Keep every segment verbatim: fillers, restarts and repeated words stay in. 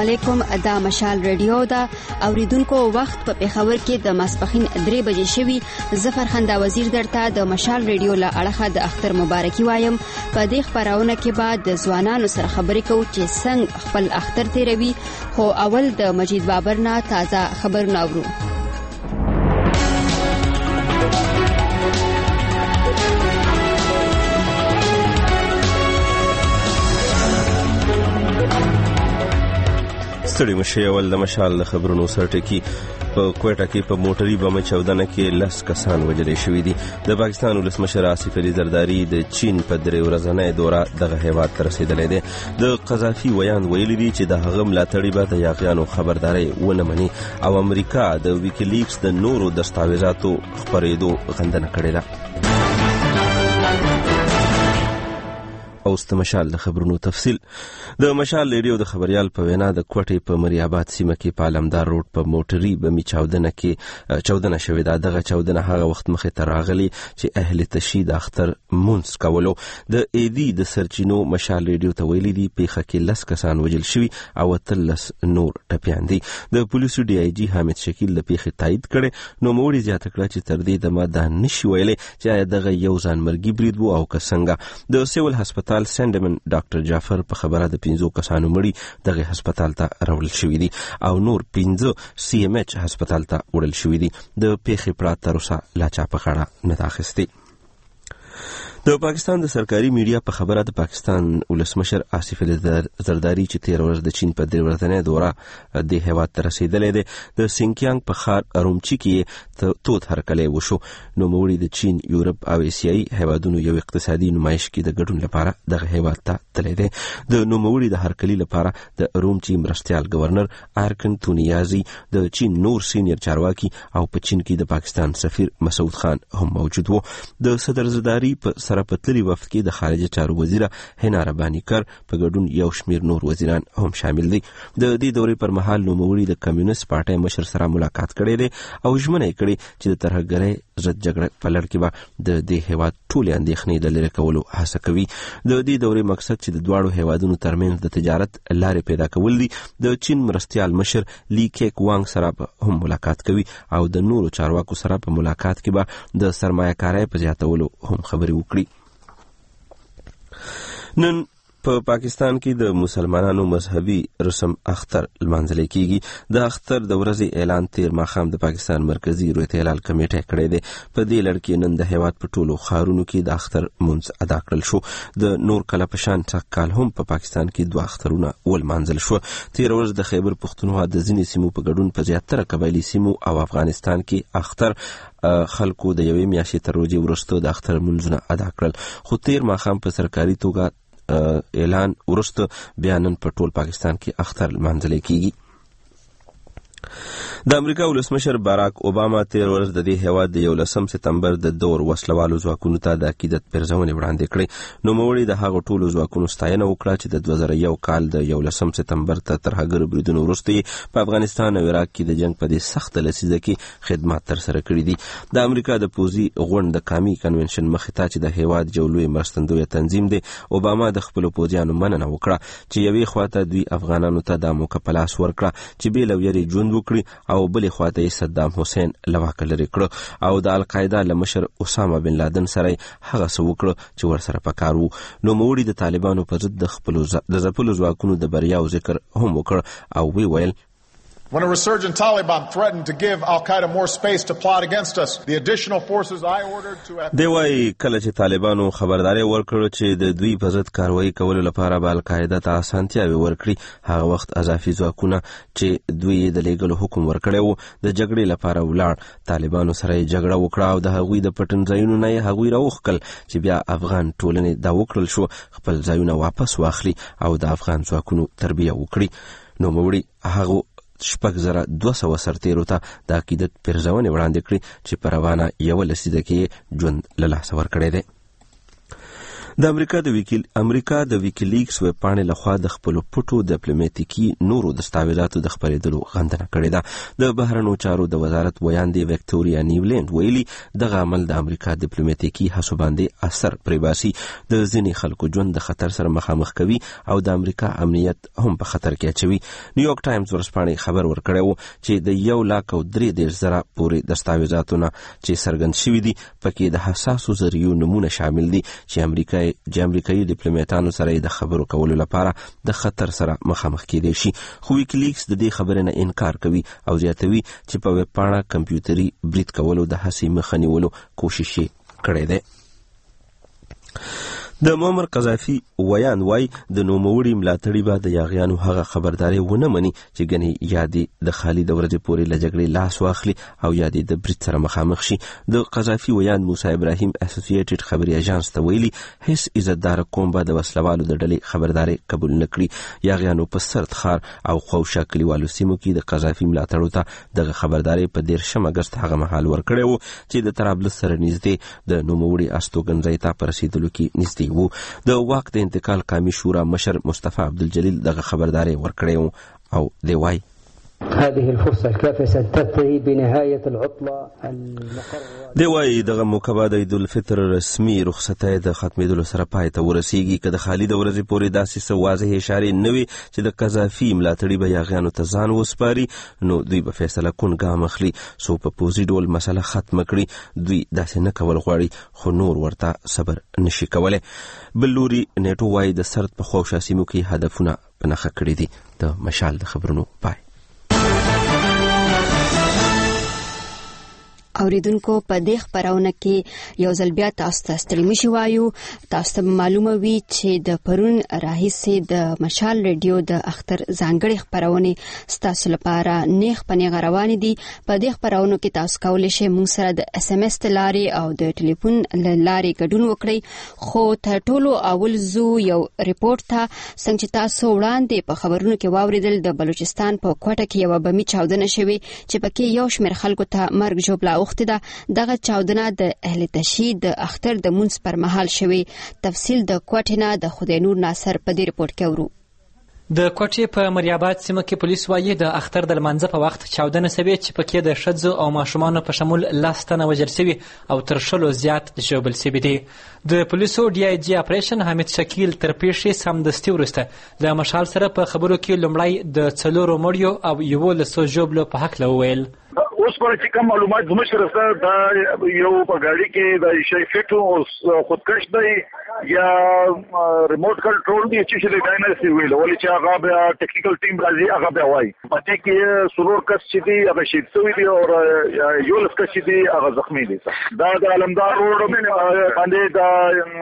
علیکم. دا مشال رادیو دا اوریدونکو وخت په پیښور کې د ماسپخین درې بجې شوي. زه فرخنده وزیر درته د مشال رادیو له اړخه د اختر مبارکي وایم. په دې خبرونه کې بعد د ځوانانو سره خبرې کوو چې څنګه خپل اختر تیروي، خو اول د مجید بابر نه تازه خبرونه اورو. ستړي مشي اول د مشال د خبرونو سرټکی. په کوټه کې په موټري بم چودنه کې لس کسان وژل شوي دي. د پاکستان ولسمشر آصف علي زرداری د چین په درې ورځنۍ دوره دغه هیواد ته رسیدلی دی. د قذافي ویان ویلي دي چې د هغه ملاتړي به د یاغیانو خبرداري ونه مني او امریکا د ویکیلیکس د نورو دستاویزاتو خپرېدو غندنه کړې ده. اوس د مشال د خبرونو تفصیل. د مشال ریډیو د خبريال په وینا د کوټې په مریاباد سیمه کې په علمدار روډ په موټري بمي چاودنه کې چاودنه شوې ده. دغه چاودنه هغه وخت مخې ته راغلی چې اهل تشی د اختر مونږ کولو. د ایدي د سرچینو مشال ریډیو ته ویلي دي پیښه کې لس کسان وژل شوي او تلس نور ټپیان دي. د پولیسو ډي آی جی حامد شکیل د پیښې تایید کړي. نو موړي زیاته کړه چې تر دې دمه دا نشي ویلي چې دغه یو ځانمرګي برید وو او که څنګه. د سیول هسپتال سندمن ډاکټر جعفر په خبره د پنځو کسانو مړي دغه هسپتال ته راوړل شوي دي او نور پنځه سی ام ایچ هسپتال ته وړل شوي دي. د پیښې پړه تر اوسه لا چا په خړه نه ده اخیستې. د پاکستان د سرکاري میډیا په خبره د پاکستان ولسمشر آصف علي زرداری چې تیر ورځ د چین په درې ورځنۍ دوره د هیواد ته رسیدلی دی، د سینکیانګ په ښار ارومچي کې تود هرکلی وشو. نوموړي د چین، یورپ او ایسیایي هیوادونو یو اقتصادي نمایش کې د ګډون لپاره دغه هیواد ته تللی دی. د نوموړي د هرکلي لپاره د ارومچي مرستیال گورنر آرکن تونیازي، د چین نور سینیر چارواکي او په چین کې د پاکستان سفیر مسعود خان هم موجود وو. د صدر زرداری په په تللي وفد کې د خارجه چارو وزیره هنا رباني کر په ګډون یو شمیر نور وزیران هم شامل دي. د دې دورې پر مهال نوموړي د کمیونست پارټۍ مشر سره ملاقات کړی دی او ژمنه یې کړې چې د ترهګرۍ ضد جګړه په لړ کې به د دې هیواد ټولې اندېښنې د لرې کولو هڅه کوي. د دې دورې مقصد چې د دواړو هیوادونو ترمنځ د تجارت لارې پیدا کول دي. د چین مرستیال مشر لی کیک وانګ سره هم ملاقات کوي او د نورو چارواکو سره په ملاقات کې به د سرمایه‌کارۍ په زیاتولو هم خبرې وکړي. نن په پاکستان کې د مسلمانانو مذهبي رسم اختر لمانځل کېږي. د اختر د ورځې اعلان تیر ماښام د پاکستان مرکزی رویت هلال کمیټه کړی دی. په دې لړ کې نن د هیواد په ټولو ښارونو کې د اختر مونځ ادا کړل شو. د نور کله په شان کال هم په پاکستان کې دوه اخترونه ولمانځل شو. تیر ورځ د خیبر پښتونخوا د ځینې سیمو په ګډون په زیاتره قبایلي سیمو او افغانستان کې اختر خلکو د یوې میاشتې تر روژې وروسته د اختر مونځونه ادا کړل. خو تیر ماښام په سرکاري توګه اعلان وروسته بیا نن په ټول پاکستان کې اختر لمانځل کېږي. د امریکا ولسمشر باراک اوباما تیر ورځ د دې هیواد د یولسم سپتمبر د دور وسلوالو ځواکونو ته د عقیدت پرځونې وړاندې کړې. نوموړي د هغو ټولو ځواکونو ستاینه وکړه چې د دوه زره یو کال د یولسم سپتمبر ته ترهګر بریدونو وروسته په افغانستان او عراق کې د جنگ په دې سخته لسیزه کې خدمات ترسره کړي دي. د امریکا د پوځي غونډ د کامي کنونشن مخې ته چې د هیواد یو لوی مرستندویه تنظیم دی، اوباما د خپلو پوځیانو مننه وکړه چې یوې خواته دوی افغانانو ته د موقع په لاس ورکړه چې بې له ویرې ژوند وکړي او بلې خواته یې صدام حسین له واکه لرې کړه او د القاعده له مشر اسامه بن لادن سره هغه څه وکړه چې ورسره پکار وو. نوموړي د طالبانو په ضد د خپلو د ځپلو ځواکونو د بریاو ذکر هم وکړ او وی ویل When a resurgent Taliban threatened to give Al-Qaeda more space to plot against us, the additional forces I ordered to... دی وايي کله چې طالبانو خبرداري ورکړه چې د دوی په ضد کاروایی کولو لپاره به القاعده ته اسانتیاوې ورکړي، هغه وخت اضافي ځواکونه چې دوی د لیږلو حکم ورکړی وو د جګړې لپاره ولاړ. طالبانو سره یې جګړه وکړه او د هغوی د پټن ځایونو نه یې هغوی راوښکل چې بیا افغان ټولنې دا وکړل شو خپل ځایونه واپس واخلي او د افغان ځواکونو تربیه وکړي. نوموړي هغه شپږ زره دوه سوه سرتیرو ته د عقیدت پرځونې وړاندې کړي چې په روانه یوه لسیزه کې ژوند له لاسه ورکړی دی. د امریکا د وکیل امریکا د ویکیلیکس ویب پاڼې لخوا د خپل پټو ډیپلوماټیکي نورو دستاویزاتو د خپرېدلو غندنه کړې ده. د بهرنیو چارو د وزارت ویاندې وکټوریا نیولینډ ویلي دغه عمل د امریکا ډیپلوماټیکي هڅو باندې اثر پرېباسي، د ځینې خلکو ژوند د خطر سره مخامخ کوي او د امریکا امنیت هم په خطر کې اچوي. نیویارک ټایمز ورځپاڼې خبر ورکړی و چې د یو لاک او درې دېرش زره پورې دستاویزاتونه چې څرګند شوي دي پکې د حساسو ذریعو نمونه شامل دي چې امریکا چې امریکایي ډیپلوماټانو سره د خبرو کولو لپاره د خطر سره مخامخ کېدای شي. خو ویکیلیکس د دې خبرې نه انکار کوي او زیاتوي چې په ویب پاڼه کمپیوټري برید کولو د هڅې مخه نیولو کوشش یې کړی دی. د معمر قذافي ویان وای د نوموړي ملاتړي به د یاغیانو هغه خبرداري ونه مني چې ګنې یادې د خالي د ورځې پورې له جګړې لاس واخلي او یادې د برید سره مخامخ شي. د قذافي ویان موسی ابراهیم اسوسییټډ خبري اژانس ته ویلي هیڅ عزتدار قوم به د وسلوالو د ډلې خبرداري قبول نه کړي. یاغیانو په سرد ښار او خوشا کلیوالو سیمو کې د قذافي ملاتړو ته دغه خبرداري په دیرشم اګست هغه مهال ورکړی و چې د طرابلس سره نږدې د نوموړي استوګنځای ته په رسېدلو کې نږدې و. د واک د انتقال قومي شورا مشر مصطفی عبدالجلیل دغه خبرداري ورکړی و او دی وای هذه الفرصة الكافية تنتهي بنهاية العطلة المقررة. دی وای دغه موقع د عید الفطر رسمي رخصتۍ د ختمېدلو سره پای ته ورسیږي که د خالي د ورځې پورې داسې څه واضح اشارې نه وي چې د قذافي ملاتړي به یاغیانو ته ځان وسپاري نو دوی به فیصله کون ګام اخلي څو په پوځي ډول مسله ختمه کړي. دوی داسې نه کول غواړي خو نور ورته صبر نشي کولی. بل لوري نیټو وای د سرد په خوشا سیمو کې هدفونه په نښه کړي دي. د مشال د خبرونو پای. اوریدونکو په دې خبرونه کې یو ځل بیا تاسو ته ستړي مشي وایو. تاسو ته معلومه وي چې د پرون راهیسې د مشال ریډیو د اختر ځانګړي خبرونه ستاسو لپاره نیغ پنیغ روانې دي. په دې خبرونو کې تاسو کولی شئ موږ سره د اس ام اس لارې او د ټلیفون لارې ګډون وکړئ. خو تر ټولو اول زو یو ریپورت ته څنګه چې تاسو وړاندې په خبرونو کې واوریدل د بلوچستان په کوټه کې یو بمي چاودنه شوې چې پکې یو شمېر خلکو ته مرګ ژوبلا وخت ده. دغه چاودنه د اهل تشهید د اختر د مونځ پر مهال شوی. تفصیل د کوټې نه د خدای نور ناصر په دې رپورت کې ورو. د کوټې په مریاباد سیمه کې پولیس وایي د اختر د لمانځه په وخت چاودنه شوې چې پکې د ښځو او ماشومانو په شمول لس تنه وژل شوي او تر شلو زیات ژوبل شوي دي. د پولیسو ډي آی جي اپریشن حمید شکیل تر پیښې سمدستي وروسته له مشال سره په خبرو کې لومړی د څلورو مړیو او یولسو ژوبلو په هکله وویل. اوس پر چې کوم معلومات زموږ سره شته دا یو په ګاډي کې د شي فټو او خودکش دی یا ریموټ کنټرول دی چې څه دی نه سی ویل ولې چې هغه بیا ټیکنیکل ټیم راځي هغه بیا وایي پاتې کې سرور کس چې دی هغه شهید شوی دی او یو لس کس چې دی هغه زخمی دی. دا د علمدار روډ باندې دا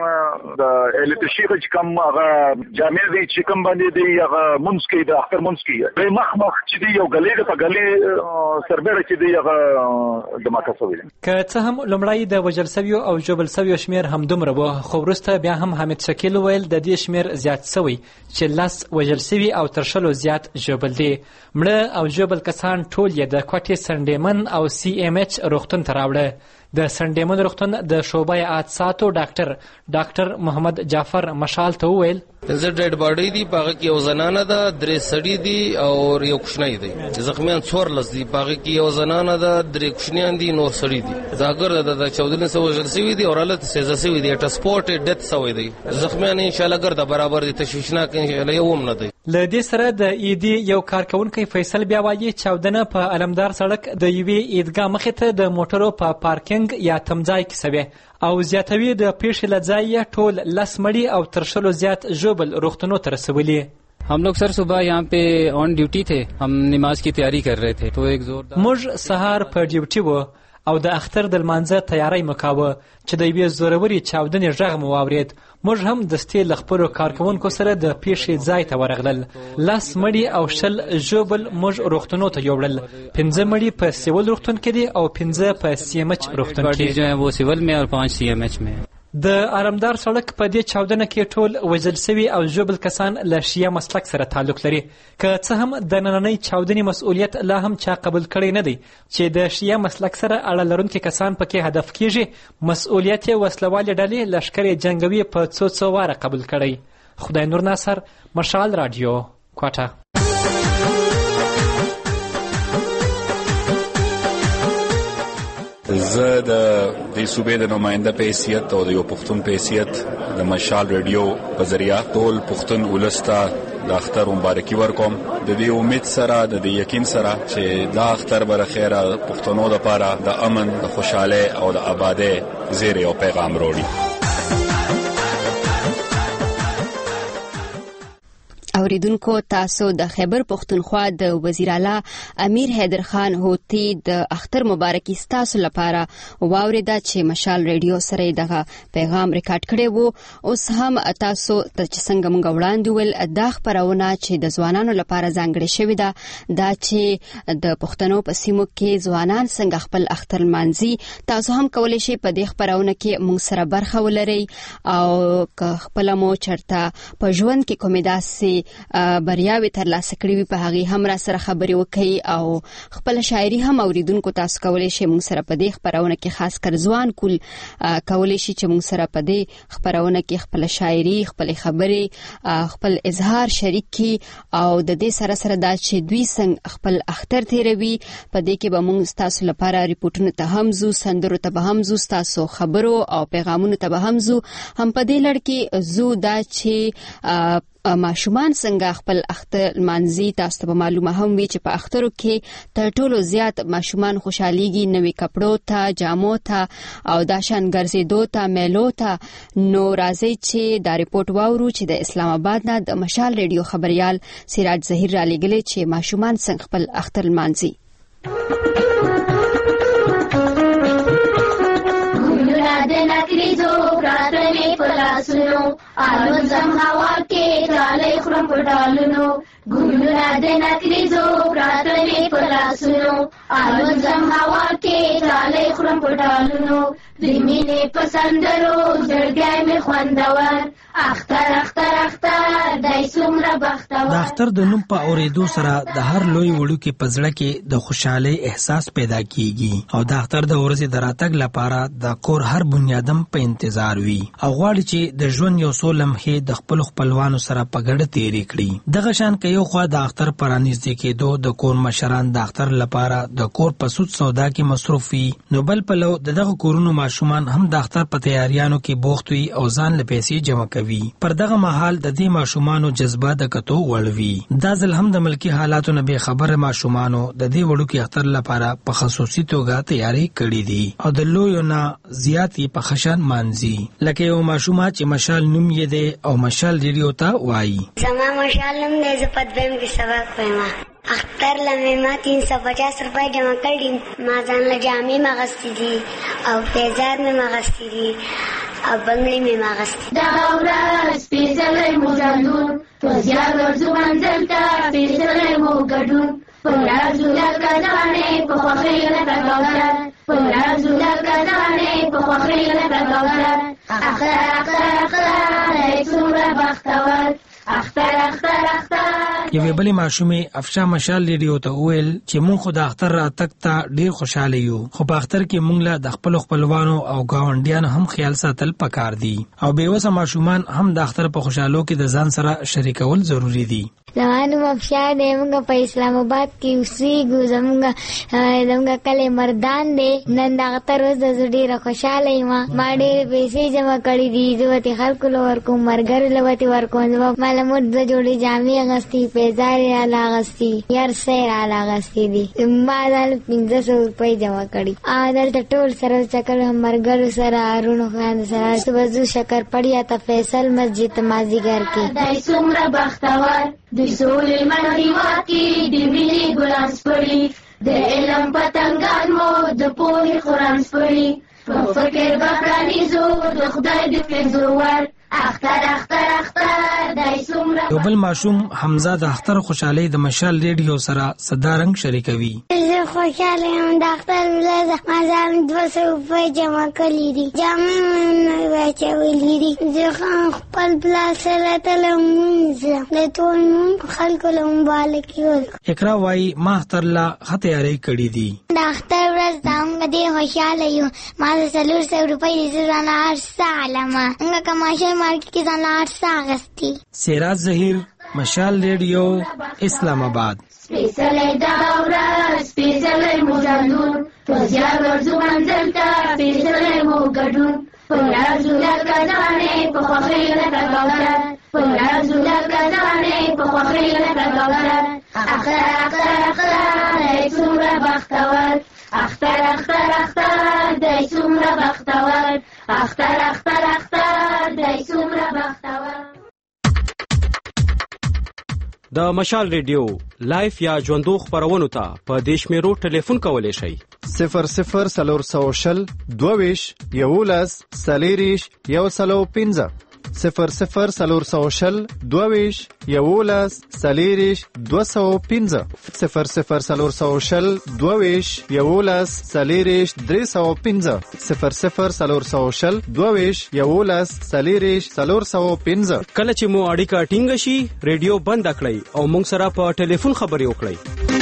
د الکتریشي چې کوم هغه جامع دی چې کوم باندې دی هغه منځ کې د اختر منځ کې دی مخ مخ چې دی یو غلې په غلې سربېره چې دی هغه د ماکه شوی دی. که څه هم لومړی د وژل شویو او ژوبل شویو شمېر همدومره و خو وروسته بیا هم حمید شکیل ویل د دې شمېر زیات شوی چې لس وژل شوي او تر شلو زیات ژوبل دي. مړه او ژوبل کسان ټول یې د کوټې سنډیمن او سی ایم ایچ روغتون ته راوړه. د سنډیمن روغتون د شعبه حادثاتو ډاکټر ډاکټر محمد جعفر مشال ته وویل پنځه ډیډ باډي دي په هغه کې یو زنانه ده درې سړي دي او یو کوچنی دی. زخمیان څوارلس دي په هغه کې یو زنانه ده درې کوچنیان دي نور سړي دي. زاګر د چودلین سو وژل شوي دي او حالت سزا شوی دی ټرانسپورټ ډیت شوی دی. زخمیان ان شاء الله ګرځي برابر دي تشویشناک ان شاء الله یو هم نه دی. له دې سره د ایدي یو کارکونکي فیصل بیا وایي چاودنه په علمدار سړک د یوې عیدګاه مخې ته د موټرو په پا پارکینګ یا تمځای کې شوی او زیاتوي د پیښې له ځایه ټول لس مړي او تر شلو زیات ژوبل روغتونو ته رسولي. हम लोग सर सुबह यहाँ पे on duty थे हम नमाज की तैयारी कर रहे थे तो एक जोरदार موږ سهار په ډیوټي وو او د اختر د لمانځه تیاری مکاوه چې د یوې زوروري چاودنې غږ مو واورېد. موږ هم دستې له خپلو کارکوونکو سره د پیښې ځای ته ورغلل. لس مړي او شل ژوبل موږ روغتونو ته یوړل. پنځه مړي په سیول روغتون کې دي او پنځه په سی ایم ایچ روغتون کې. जो है वो सिविल में और पांच सी एम एच में. د آرامدار سړک په دې چاودنه کې ټول وژل شوي او ژوبل کسان له شیعه مسلک سره تعلق لري، که څه هم د نننۍ چاودنې مسؤلیت لا هم چا قبول کړی نه دی چې د شیعه مسلک سره اړه لرونکي کسان پکې هدف کیږي. مسؤلیت یې وسلوالې ډلې لښکر جنګوي په څو څو واره قبول کړی. خدای نور ناصر، مشال رادیو، کوټه. زه د دې صوبې د نماینده په حیثیت او د یو پښتون په حیثیت د مشال ریډیو په ذریعه ټول پښتون ولس ته د اختر مبارکي ورکوم، د دې امید سره، د دې یقین سره چې دا اختر به خیره پښتنو لپاره د امن، د خوشحالۍ او د آبادۍ زیری او پیغام وروړي. اوریدونکو، تاسو د خیبر پختونخوا د وزیر اعلی امیر حیدر خان هوتی د اختر مبارکي ستاسو لپاره واوریده چې مشال ریډیو سره دغه پیغام ریکارډ کړی وو. اوس هم تاسو ته چې څنګه موږ وړاندې ول، دا خبرونه چې د ځوانانو لپاره ځانګړې شوې ده، دا چې د پښتنو په سیمو کې ځوانان څنګه خپل اختر لمانځي، تاسو هم کولی شئ په دې خبرونه کې موږ سره برخه ولرئ، او که خپله مو چېرته په ژوند کې کومې داسې بریاوې ترلاسه کړې وي، په هغې هم را سره خبرې وکړئ، او خپله شاعري هم اوریدونکو تاسو کولی شئ موږ سره په دې خپرونه کې، خاص کر ځوان کول کولی شي چې موږ سره په دې خپرونه کې خپله شاعري، خپلې خبرې، خپل اظهار شریک کړي، او د دې سره سره دا چې دوی څنګه خپل اختر تیروي، په دې کې به موږ ستاسو لپاره ریپورټونو ته هم ځو، سندرو ته به هم ځو، ستاسو خبرو او پیغامونو ته به هم ځو. هم په دې لړ کې ځو دا چې ماشومان څنګه خپل اختر لمانځي. تاسو ته معلومه هم وي چې په اخترو کې تر ټولو زیات ماشومان خوشحاليږي نوې کپړو ته، جامو ته، او دا شان ګرځېدو ته، میلو ته. نو راځي چې دا ریپورت واورو چې د اسلام آباد نه د مشال ریډیو خبريال سراج ظهیر را لګلې چې ماشومان څنګه خپل اختر لمانځي. پراتنې په لاسونو الوزم هوا کې ډالۍ خورم په ډالونو، ګلونه د نکریزو پراتنې په لاسونو الوزم هوا کې ډالۍ خورم په ډالونو، د مینې په سندرو زړګی مې خوندور، اختر اختر اختر دی څومره بختور. د اختر د نوم په اورېدو سره د هر لوی وړوکي په زړه کې د خوشحالۍ احساس پیدا کیږي، او د اختر د ورځې د راتګ لپاره د کور هر بنیادم په انتظار وي، او غواړي چې د ژوند یو څو لمحې د خپل خپلوانو سره په ګډه تیرې کړي. دغه شان که یو خوا د اختر پرانیزدې کېدو د کور مشران د اختر لپاره د کور په سود سودا کې مصروف وي، نو بل پلو د دغه کورونو ماشومان هم د اختر په تیاریانو کې بوخت وي او ځان له پیسې جمع کوي. پر دغه مهال د دې ماشومانو جذبه د کتو وړ وي. دا ځل هم د ملکی حالاتو نه بې خبره ماشومانو د دې وړوکي اختر لپاره په خصوصي توګه تیاری کړې دي، او د لویو نه زیات یې په خشن مانځي. لکه یو ماشومه چې مشال نوم یې دی او مشال ریډیو ته وایي. زما مشال نوم دی، زه په دویم کې سبق وایم. اختر لمې ما تین سو پچاس روپۍ جمع کړي، ما ځان له جامې مغستې دي او پیزار مې مغستې دي او بنګړي مې مغستې. دغه ورځ سپېڅلی مو ژوندون، په زیار ورځو منزل ته سپېڅلی مو ګډون، په ویاړ ځو لکه داڼې په خوښۍ لکه ګودر، په ویاړ ځو لکه داڼې په خوښۍ لکه ګودر، اختر اختر اختر دی څومره بختور، اختر اختر اختر. یوې بلې ماشومې افشا مشال ریډیو ته وویل چې مونږ خو د اختر راتګ ته ډېر خوشحاله یو، خو په اختر کې مونږ له د خپلو خپلوانو او ګاونډیانو هم خیال ساتل پکار دي، او بېوسه ماشومان هم د اختر په خوشحالو کې د ځان سره شریکول ضروری دي. زما نوم افشا دی، موږ په اسلام آباد کې اوسېږو، زموږ زموږ کلی مردان دی. نن د اختر ورځ ده، زه ډېره خوشحاله یم. ما ډېرې پیسې جمع کړي دي، زه به خلکو له ورکوم، ملګرو له به ورکوم. زما ما له موږ دوه جوړې جامې اغوستې، پیزار یې راله اغوستې، هر څه یې راله اغوستې دي. ما ځان پنځه سوه روپۍ جمع کړي. دلته ټول سره چکر ملګرو سره، اروڼو خویندو سره صبح ځو شکرپړیا ته فیصل مسجد ته مازدیګر کې. دی څومره بختور، د سولې لمر هېواد کې د مینې ګلان سپړي، د علم پتنګان مو د پوهې قرآن سپړي، په فکر به پرانیزو د خدای د فیضو ور، اختر اختر اختر دای څومره. یو بل ماشوم حمزه د اختر خوشحالۍ د مشال ریډیو سره صدارنګ شریکوي. زه خوشحاله یم د اختر ورځ ما ځان دوه سوه روپۍ جمع کړي دي، جامې مې واچولي دي. زه خپل پلار سره تللی لمونځ د ټول خلکو له مبارکي ورکړم. اقرا وایي ما اختر لا ښه تیاری کړي دي. د اختر ورځ ته موږ ډېر خوشحاله یو. ما د څلور سوه روپۍ زه ځان له هر څه علمه موږ کماشل مارکېټ کې ځان له هر څه اخیستي. سیراج ظهیر، مشال ریډیو، اسلام آباد. سپېڅلی دغه ورځ سپېڅلی مو ژوندون، په زیار ورځو منزل ته سپېڅلی مو ګډون. په لار ځو لکه داڼې په خوښۍ لکه کوتر، په لار ځو لکه داڼې په خوښۍ لکه کوتر. اختر اختر اختر دی څومره بختور، اختر اختر اختر دی څومره بختور، اختر اختر اختر دی څومره بختور. د مشال ریډیو لایف یا ژوندو خبرونو ته په دې شمیرو ټلیفون کولی شئ: صفر صفر څلور سوه شل دوه ویشت یولس څلېرویشت یو سلو پنځه، صفر صفر څلور سوه شل دوه ویشت یولس څلېرویشت دوه سوه پنځه، صفر صفر څلور سوه شل دوه ویشت یولس څلېرویشت درې سوه پنځه، صفر صفر څلور سوه شل دوه ویشت یولس څلېرویشت څلور سوه پنځه. کله چې مو اړیکه ټینګه شي ریډیو بند کړئ او موږ سره په ټلیفون خبرې وکړئ.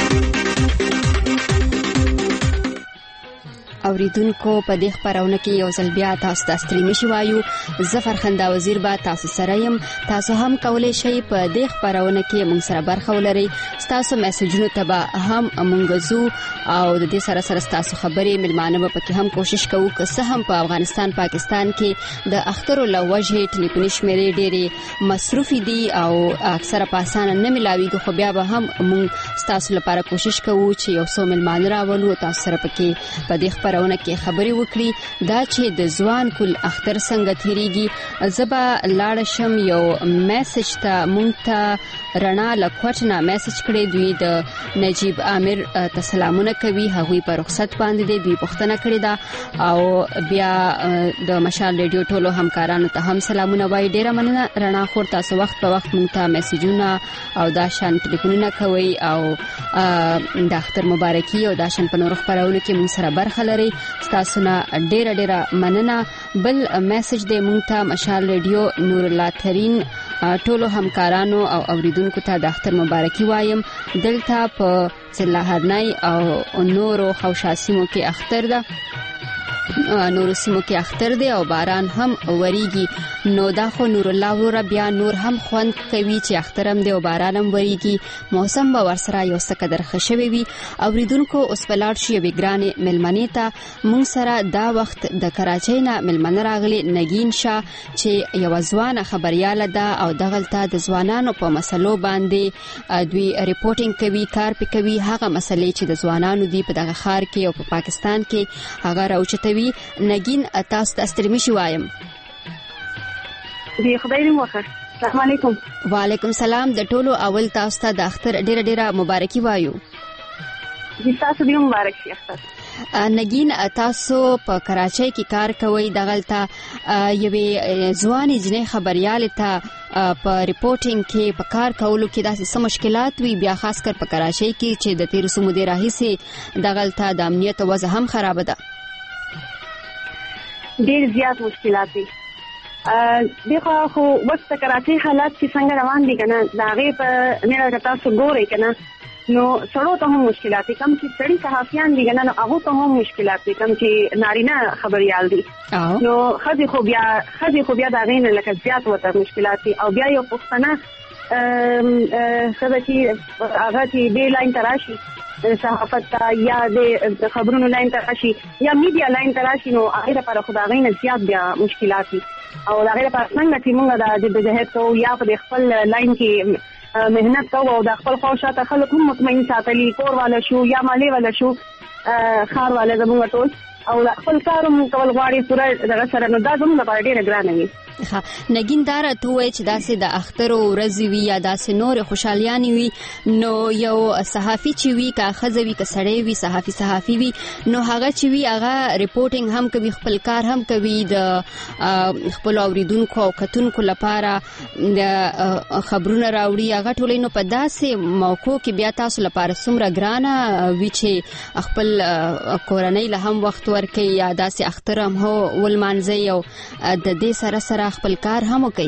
اوریدونکو په دې خبرونه کې یو ځل بیا تاسو ته ستړي مشي وایو. ظفر خندا وزیر با تاسو سره يم. تاسو هم کولای شئ په دې خبرونه کې موږ سره برخه ولرئ. تاسو میسجونو ته به هم موږ زو او د دې سره سره تاسو خبرې ملمانه به پکې هم کوشش کوو که څه هم په افغانستان پاکستان کې د اخترو لوجه ټلیفوني شمیرې ډېرې مصروفي دي او اکثره په اسانه نه ملاويږي، خو بیا به هم موږ تاسو لپاره کوشش کوو چې یو څو ملمانه راولو تاسو سره پکې په دې خبرونه کې خبرې وکړي. دا چې د ځوان کل اختر څنګه تیریږي، زبا لاړ شم یو میسج ته مونږ ته رڼا لکوټنا میسج کړي. دوی د نجیب عامر ته سلامونه کوي، هغوی په رخصت باندې دي، دوی پوښتنه کړې ده او بیا د مشال ریډیو ټولو همکارانو ته هم سلامونه وایي. ډیره مننه رڼا خور، تاسو وخت په وخت مونږ ته میسجونه او دا شان ټلیفونونه کوي او د اختر مبارکي او دا شان په نور خبرونو کې مونږ سره برخه لري. تاسو نه ډیره ډیره مننه. بل میسج دی مونږ ته مشال ریډیو نور الله ترين ټولو همکارانو او اوریدونکو ته د اختر مبارکي وایم. دلته په ضلع هرنای او نورو خوشاسیمو کې اختر ده، نور سیمو کې اختر دی او باران هم وریږي. نو دا خو نور الله وروره بیا نور هم خوند کوي چې اختر هم دی او باران هم وریږي، موسم به ورسره یو څه قدر ښه شوی وي. اوریدونکو اوس په لاړ شو یوې ګرانې مېلمنې ته. موږ سره دا وخت د کراچۍ نه مېلمنه راغلې نګین شاه چې یوه ځوانه خبریاله ده او دغلته د ځوانانو په مسلو باندې دوی ریپورټینګ کوي، کار پې کوي. هغه مسلې چې د ځوانانو دي په دغه ښار کې او په پاکستان کې هغه راوچتوي. نګین تاسو ته ستړي مشي وایم. دی خدای دې وکړي. السلام علیکم. وعلیکم السلام. د ټولو اول تاسو ته د اختر ډیره ډیره مبارکي وایو. دې تاسو دې مبارک شي اختر. نګین تاسو په کراچۍ کې کار کوئ، دغلته یوې ځوانې جنۍ خبریالې ته په ریپورټینګ کې په کار کولو کې داسې څه مشکلات وي، بیا خاص کر په کراچۍ کې چې د تیرو څو مودې راهیسې دغلته د امنیت وضع هم خرابه ده؟ ډېر زیات مشکلات دي. دغه خو اوس د کراچۍ حالات چې څنګه روان دي که نه، د هغې په نه تاسو ګورئ که نه، نو سړو ته هم مشکلات دي. کوم چې سړي صحافیان دي که نه، نو هغو ته هم مشکلات دي. کوم چې نارینه خبریال دي نو ښځې خو بیا ښځې خو بیا د هغې نه لکه زیات ورته مشکلات دي. او بیا یو پښتنه ښځه چې هغه چې دې لاین ته راشي صحافت ته یا د خبرونو لاین ته راشي یا میډیا لاین ته راشي، نو هغې لپاره خو د هغې نه زیات بیا مشکلات دي. او د هغې لپاره څنګه چې موږ د جدوجهد کوو یا په خپل لاین کې مهنت کوو او د خپل خوا شاته خلک هم مطمئن ساتلي، کور والا شو یا مالې والا شو، ښار والا زموږ ټول او خپل کار هم کول غواړي پوره دغه سره، نو دا زموږ لپاره ډېره ګرانه وي. ها نګین دا راته وایي چې داسې د اختر ورځې وي یا داسې نور خوشحالیانې وي، نو یو صحافي چې وي که ښځه وي که سړی وي، صحافي صحافي وي، نو هغه چې وي هغه ریپورټینګ هم کوي، خپل کار هم کوي د خپل اوریدونکو او کتونکو لپاره د خبرونه راوړي هغه ټولې. نو په داسې موقعو کې بیا تاسو لپاره څومره ګرانه وي چې خپل کورنۍ له هم وخت ورکوي یا داسې اختر هم هو ولمانځي او د دې سره سره خپل کار هم کوي؟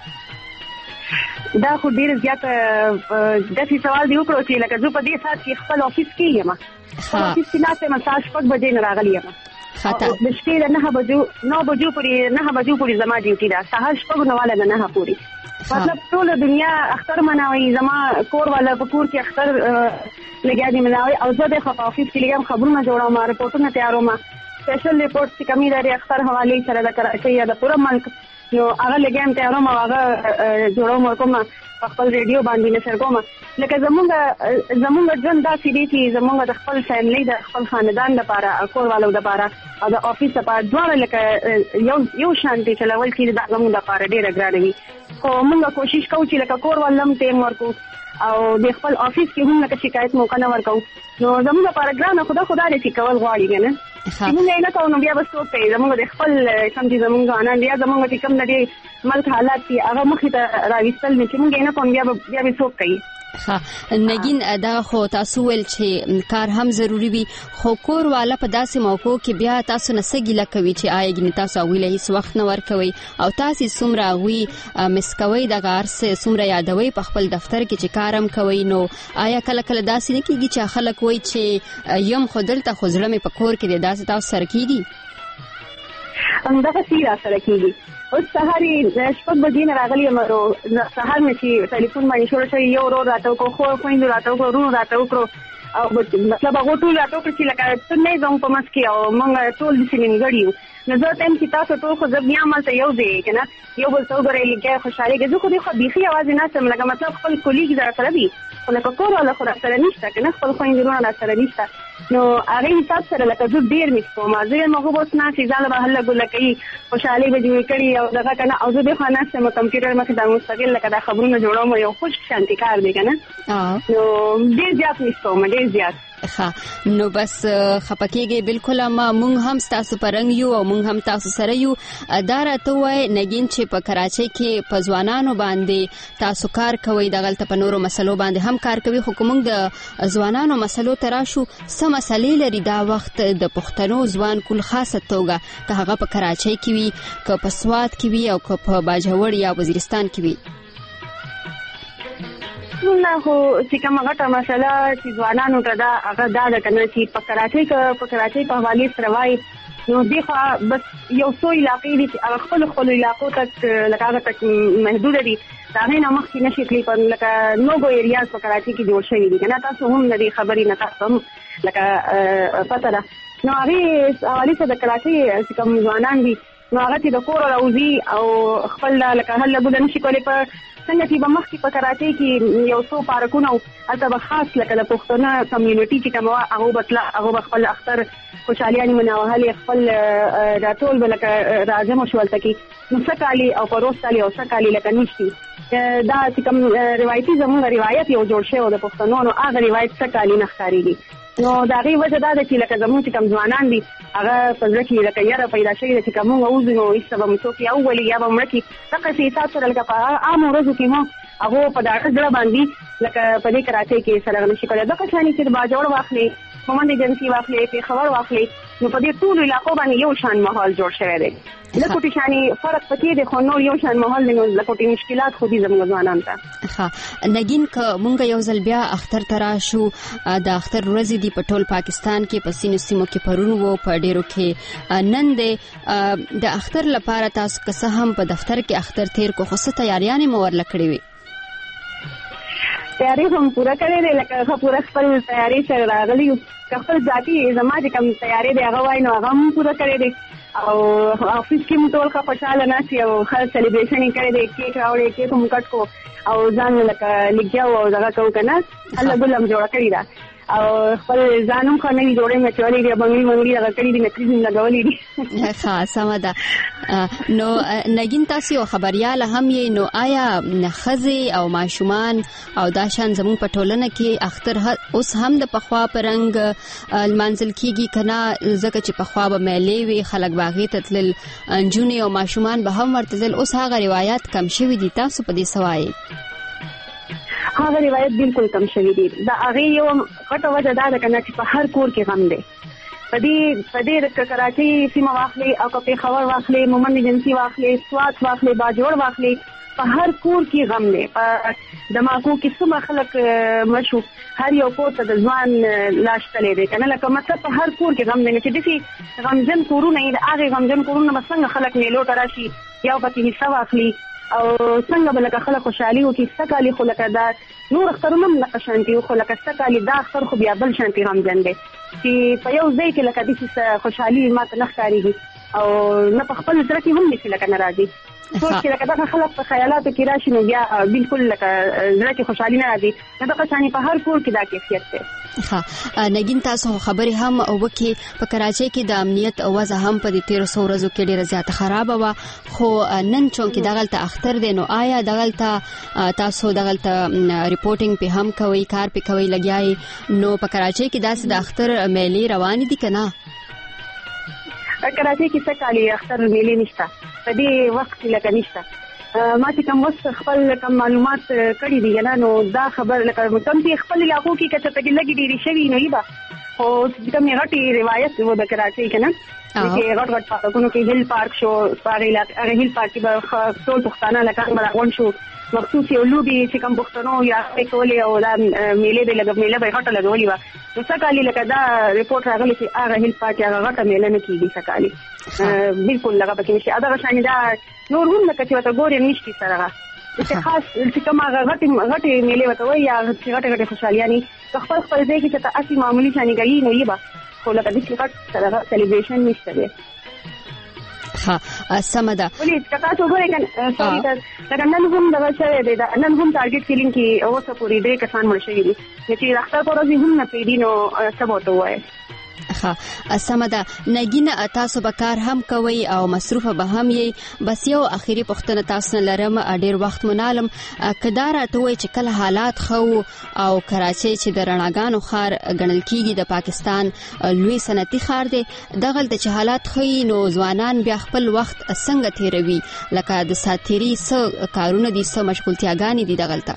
دا خو ډیر زیات داسې سوال دی وکړو چې لکه زه په دې ساعت کې خپل افیس کې یم، خپل افیس کې ناسته یم، ساعت شپږ بجې نه راغلی یم، د شپې له نهه بجو نو بجو پورې نهه بجو پورې زما ډیوټي ده، سهار شپږ نه واله نه پورې، مطلب ټول دنیا اختر مناوي، زما کور والا په کور کې اختر لګیا دي مناوي، او زه د خپل افیس کې لګم خبرونه جوړوم، رپورټونه تیاروم، سپیشل ریپورت چې کمی لري اختر حواله سره د کراچۍ یا د پوره ملک، نو هغه لګم تیاروم او هغه جوړوم کوم خپل ریډیو باندې نشر کوم. لکه زمونږ زمونږ ژوند داسې دی چې زمونږ د خپل فیملی د خپل خاندان لپاره کور والو لپاره او د افیس لپاره دواړه لکه یو یو شان دي چلول چې د زمونږ لپاره ډېره ګرانه وي، خو موږ کوشش کوو چې لکه کور والم ټیم ورکو او د خپل افیس کې هم لکه شکایت موقع نه ورکو، نو زمونږ لپاره ګرانه خدا خدا دې چې کول غواړي کنه موږ نه کوو، نو بیا به څوک کوي زمونږ د خپل کوم چې زمونږ ځوانان بیا زمونږ چې کوم د ملک حالات دي هغه مخې ته راوستل نه چې موږ نه کوم بیا بیا به څوک کوي. ها نګین دا خو تاسو ول چې کار هم ضروری وي، خو کور والا په داسې موقعو کې بیا تاسو نه سګیله کوي چې آیا ګنې تاسو ویله هیڅ وخت نه ورکوي او تاسو څومره غوي مسکوي د غارسه څومره یادوي په خپل دفتر کې چې کارم کوي، نو آیا کله کله داسې نه کیږي چې خلک وایي چې یم خودل ته خزړه مې په کور کې داسې تاسو سره کیږي؟ هم دا سیرا سره کیږي. اوس سهاري شپږ بجې نه راغلی یم، سهار مې چې ټلیفون باندې شروع شوی یو ورور راته وکړو، خور خویندو راته وکړو، ورونو راته وکړو، او مطلب هغه ټول راته وکړو چې لکه ته نه زموږ په منځ کې او موږ ټول داسې نیمګړي یو، نو زه ته یم چې تاسو ټول خو زه بیا همالته یو ځای که نه یو بل ته وګورئ لږ خوشحالېږي. زه خو دې خو بیخي یوازې ناست یم، لکه مطلب خپل کولیګ را سره دي، خو لکه کور والا خو را سره نشته که نه، خپل خویندې وروڼه را سره نشته، نو هغې حساب سره لکه زه ډېر مس کوم. زه یم هغه به اوس ناست چې ځانله به هله ګله کوي، خوشحالۍ به جوړې کړي او دغه که نه، او زه دې خوا ناست یم کمپیوټر مخې ته مستقل لکه دا خبرونه جوړوم، یو خوش شانتي کار دی که نه، نو ډېر زیات مس کوم، ډېر زیات. ښه نو بس خفه کېږئ، بالکل ما مونږ هم ستاسو په رنګ یو او مونږ هم تاسو سره یو. دا راته ووایئ نګین چې په کراچۍ کې په ځوانانو باندې تاسو کار کوئ، دغلته په نورو مسلو باندې هم کار کوي، خو که مونږ د ځوانانو مسلو ته راشو څه مسلې لري دا وخت د پښتنو ځوان کول خاصه توګه، که هغه په کراچۍ کې وي که په سوات کې وي او که په باجوړ یا وزیرستان کې وي؟ نه خو چې کومه غټه مسله چې ځوانانو ته ده هغه دا ده که نه چې په کراچۍ که په کراچۍ په حوالې سره وایي، نو دې خوا بس یو څو علاقې دي چې هغه خپلو خپلو علاقو تک لکه هغه تک محدوده دي، د هغې نه مخکې نه شي تللی، لکه نوګو ایریاز په کراچۍ کې جوړ شوي دي که نه، تاسو هم د دې خبرې نه تاسو هم لکه پته ده، نو هغې حوالې سره د کراچۍ چې کوم ځوانان دي نو هغه چې د کوره راوځي او خپل لکه هله بوله نه شي کولی، په څنګه چې به مخکې په کراچۍ کې یو څو پارکونه و هلته به خاص لکه د پښتانه کمیونټي چې کومه وه هغو به تله، هغو به خپل اختر خوشحالیانې مناوهلې، خپل دا ټول به لکه راجم شو هلته کې، نو څه کالي او پروس کالي او څه کالي لکه نشتي، دا چې کوم روایتي زموږ روایت یو جوړ شوی و د پښتنو، نو هغه روایت څه کالي نه ښکارېږي، نو د هغې وجه دا ده چې لکه زموږ چې کوم ځوانان دي هغه په زړه کې لکه یره پیدا شوې ده چې که موږ ووځو نو هېڅ به مو څوک یا وولي یا به مړه کړي، دقسې حساب سره لکه په عامو ورځو کې هم هغو په ډاډه زړه باندې لکه په دې کراچۍ کې سره نه شي کولی، دغه شانې چې د باجوړ واخلې، مومند ایجنسي واخلې، پېښور واخلې، نو په دې ټولو علاقو باندې یو شان ماحول جوړ شوی دی، لکوټې شانې فرق پکې دی، خو نور یو شان ماحول دی، نو لکوټې مشکلات خو دي زموږ ځوانانو ته. ښه نګین که مونږ یو ځل بیا اختر ته راشو، د اختر ورځې دي په ټول پاکستان کې، په ځینو سیمو کې پرون و، په ډېرو کې نن دی، د اختر لپاره تاسو که څه هم په دفتر کې اختر تیر کو، خو څه تیاریانې مو ورله کړې وي؟ تیاری هم پوره کړی دی، لکه ښه پوره خپل تیاری سره راغلي یو، که خپل ذاتي زما چې کوم تیاری دی هغه وایي نو هغه هم پوره کړی دی، او افیس کې مو ټول ښه خوشحاله ناست یو، ښه سلیبریشن یې کړی دی، کیک راوړی، کیک هم کټ کو او ځان لکه لګیا و او دغه کوو که نه، هله ګل هم جوړه کړې ده، او خپل ځانم خو نه جوړې مې چولې دی بنګړي منګړي هغه کړي دي نکري لګولې دي ښه سمه ده. نو نګین تاسو یو خبريال هم یې، نو آیا ښځې او ماشومان او دا شان زموږ په ټولنه کې اختر اوس هم د پخوا په رنګ لمانځل کیږي کنه؟ ځکه چې پخوا به میلې وي، خلک باغې ته تلل، نجونې او ماشومان به هم ورته تلل، اوس هغه روایت کم شوي دي. تاسو په دې سوای هغه روایت بالکل کم شوی دی. دا هغه یو غټه وجه دا ده کنه چې په هر کور کې غم دی. په دې په دې کراچۍ سیمه واخلي او په پیښور واخلي، مومن جنسي واخلي، سوات واخلي، باجوړ واخلي، په هر کور کې غم دی. په دماغو کې څومره خلک مشو هر یو کور ته د ځوان لاش تللی دی کنه، لکه مطلب په هر کور کې غم دی. چې داسې غمجن کورونه د هغې غمجن کورونه به څنګه خلک میلو ته راشي یا پکې حصه واخلي او څنګه به لکه خلک خوشحالي وکړي. سته کالي خو لکه دا نور اخترونه هم لکه شانتي خو لکه سته کالي دا اختر خو بیا بل شانتي غمجن دی چې په یو ځای کې لکه داسې خوشحالي ما ته نه ښکارېږي او نه په خپل زړه کې هم نشي لکه نه راځي. سوچ چې لکه دغه خلک په خیالاتو کې راشي نو بیا بالکل لکه زړه کې خوشحالي نه راځي. نو دغه شانې په هر کور کې دا کیفیت دی. ښه نګین تاسو خبرې هم وکړې، په کراچۍ کې د امنیت وضع هم په دې تیرو څو ورځو کې ډېره زیاته خرابه وه، خو نن چونکې دغلته اختر دی نو آیا دغلته تاسو دغلته ریپورټینګ پې هم کوئ، کار پې کوئ، لګیا یې؟ نو په کراچۍ کې داسې د اختر میلې روانې دي که نه؟ کراچۍ کې څه کالي اختر میلې نشته په دې وخت کې لکه نشته. ما چې کوم اوس خپل کوم معلومات کړي دي نه، نو دا خبر لکه کوم چې خپل علاقو کې که څه پکې لګي ډېرې شوي نو یې به خو کومې غټې روایت و د کراچۍ کې نه چې غټ غټ پارکونو کې هیل پارک شو، په هغې هیل پارک کې به ټول پښتانه لکان به راغونډ شو، مخصوص یو لوبې چې کوم پښتنو یا کولې او دا میلې به لګ میله به غټه لګولې وه. نو څه کالي لکه دا ریپورټ راغلی چې هغه هیل پارک هغه غټه میله نه کېږي څه کالي بالکل لکه پکې نشي. دغه شانې دا نور هم لکه چې ورته ګورې نشتي سره هغه چې خاص چې کوم هغه غټې غټې میلې ورته وایي یا چې غټې غټې خوشحالیانې که خپل خپل ځای کې چې ته هسې معمولي شانې کوي نو یې به خو لکه داسې غټ سره سیلیبریشن نشته دی. ښه سمه ده. ولې که تاسو ګورئ سوري لکه نن هم دغه شوی دی، نن هم ټارګېټ کیلینګ کې اوسه پورې درې کسان مړه شوي دي چې د اختر په ورځ هم نه پرېږدي نو څه به ورته ووایې؟ ښه سمه ده. نګینه تاسو به کار هم کوئ او مصروفه به هم یې، بس یو اخري پوښتنه تاسو نه لرم، ډېر وخت مو نه علم، که دا راته ووایي چې کله حالات ښه او کراچۍ چې د رڼاګانو ښار ګڼل کېږي د پاکستان لوی صنعتي ښار دی، دغلته چې حالات ښه نو ځوانان بیا خپل وخت څنګه تېروي؟ لکه د ساعتېري څه کارونه دي، څه مشغولتیاګانې دي دغلته؟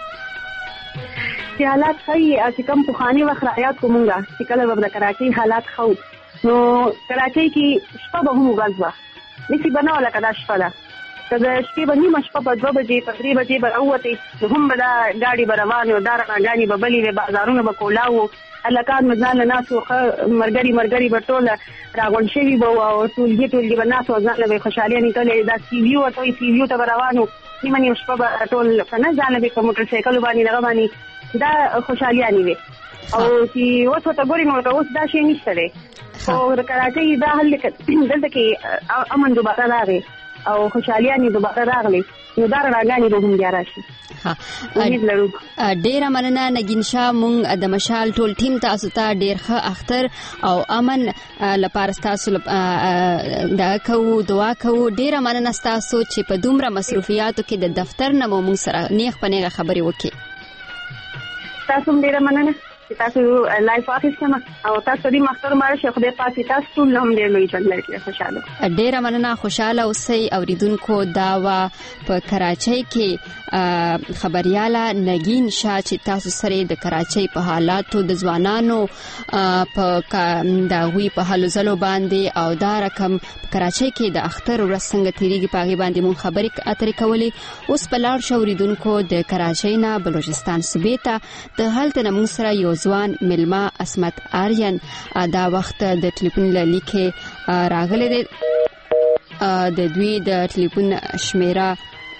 چې حالات ښه چې کوم پخواني وخت رایاد کو مونږه چې کله به د کراچۍ حالات ښه نو کراچۍ کې شپه به هم ورځ وه نسي به نه وه لکه دا شپه ده که د شپې به نیمه شپه په دوه بجې په درې بجې به راووتې نو هم به دا ګاډي به روانې وو، دا رڼاګانې به بلې وې، بازارونه به کولا وو، هلکان به ځان له ناست وو، ښه ملګري ملګري به ټوله راغونډ شوي به وو او ټولګي ټولګي به ناست وو، ځان له به یې خوشحالیانې کولې. دا سی ویو ورته وایي، سی ویو ته به روان وو، نیمه نیمه شپه به ټول که نه ځان له به په موټر سایکلو باندې دغه باندې دا خوشحالیانې وې. او چې اوس ورته ګورې نو ورته اوس دا شی نشته دی. خو د کراچۍ دا حل دلته کې امن دوباره راغی او خوشحالیانې دوباره راغلی نو دا رڼاګانې به هم بیا راشي. امید لرو. ډېره مننه نګین شاه، مونږ د مشال ټول ټیم تاسو ته ډېر ښه اختر او امن لپاره ستاسو دعا کوو دعا کوو. ډېره مننه ستاسو چې په دومره مصروفیاتو کې د دفتر نه مو مونږ سره نیغ په نیغه خبرې وکړې. تاسو هم ډېره مننه چې تاسو لایف واخیستم او تاسو دې مختور ماره شي. خدای پاک تاسو ټول هم ډېر لوی ژوند لري. خوشاله ډېره مننه. خوشاله اوسئ. اوریدونکو دا وه په کراچۍ کې خبریاله نګین شاه چې تاسو سره د کراچۍ په حالاتو د ځوانانو په د هغوی په هلو ځلو باندې او دا رقم په کراچۍ کې د اختر ورځ څنګه تېرېږي په هغې باندې مونږ خبرې اترې کولې. اوس په لاړ شو اوریدونکو د کراچۍ نه بلوچستان صوبې ته. د هلته نه مونږ سره یو ځوان مېلمه عصمت آرین دا وخت د ټلیفون له لیکې راغلی دی. د دوی د ټلیفون شمیره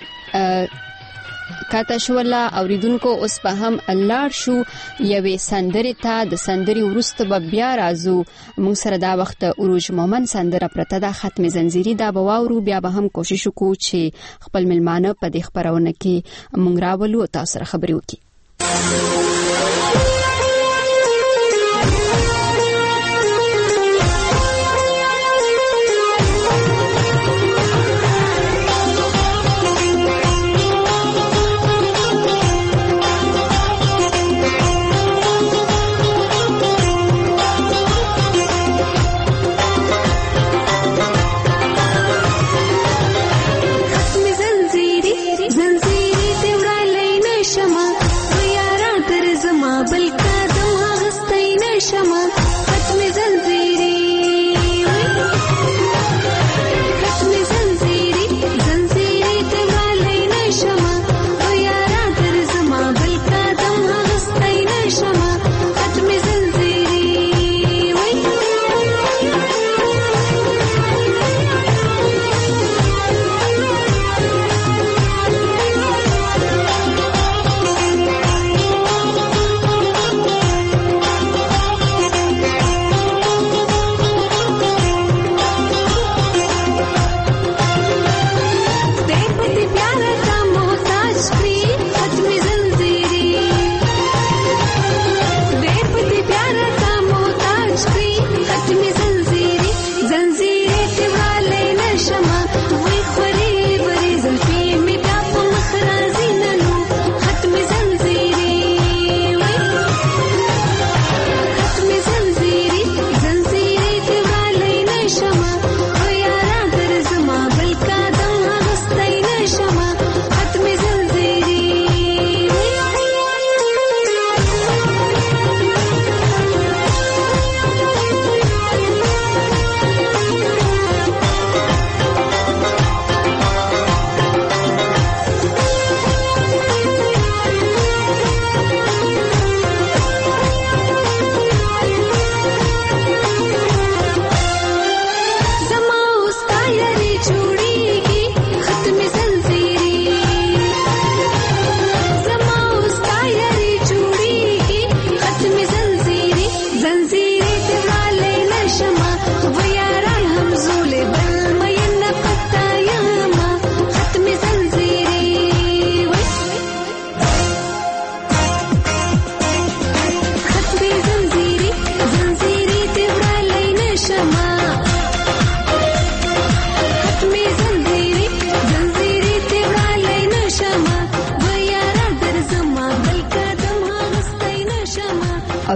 کاته شوله. اوریدونکو اوس به هم لاړ شو یوې سندرې ته. د سندرې وروسته به بیا راځو. موږ سره دا وخت عروج مومن سندره پرته ده، ختم زنځیري دا به واورو. بیا به هم کوشش وکړو چې خپل مېلمانه په دې خپرونه کې موږ راولو او تاسو سره خبرې وکړو.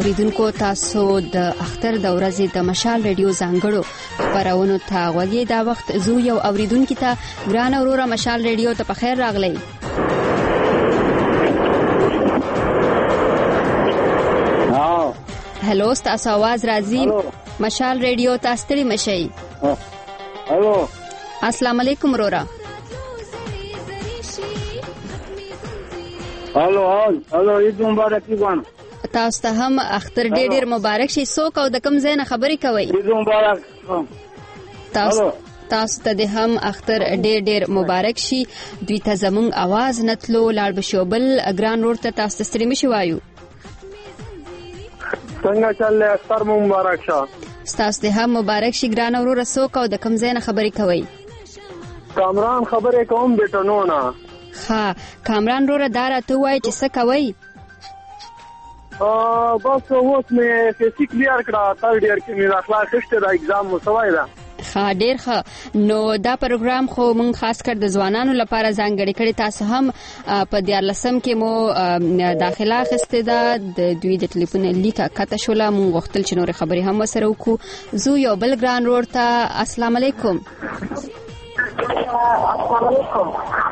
اوریدونکو تاسو د اختر د ورځې د مشال ریډیو ځانګړو خبرونو ته غوږی دا وخت زو یو اوریدونکو ته ګران اوروره مشال ریډیو ته په خیر راغلی. ها هلو تاسو आवाज راځي مشال ریډیو ته ستړي مشي. هلو السلام علیکم رورا. هلو هلو عید مبارک وان. تاسو ته هم اختر ډېر ډېر مبارک شي. څوک او د کوم ځای نه خبرې کوي؟ عید مبارک. تاسو تاسو ته د هم اختر ډېر ډېر مبارک شي. دوی ته زموږ आवाज نتلو لاړ بشوبل ګران روړ ته تاسو ستړي مشي وایو. څنګه چل اختر مبارک شه. تاسو ته هم مبارک شي ګران وروره. څوک او د کوم ځای نه خبرې کوي؟ کامران خبرې کوم د ټنونه. ها کامران وروره دا راته وایي چې څه کوي؟ ا بس اوس مې فزیک کلیر کړه. تر ډیر کې مې اخلاق خسته د ایگزام مسوي ده. ها ډیر ښه. نو دا پروګرام خو مونږ خاص کر د ځوانانو لپاره ځانګړی کړی. تاسو هم په دیارلسم کې مو داخله اخیسته ده. د دوی د ټلیفون لیکه کته شوله. مونږ غوښتل چې نور خبرې هم وسره وکړو. زو یو بل ګران روړ ته السلام علیکم. السلام علیکم.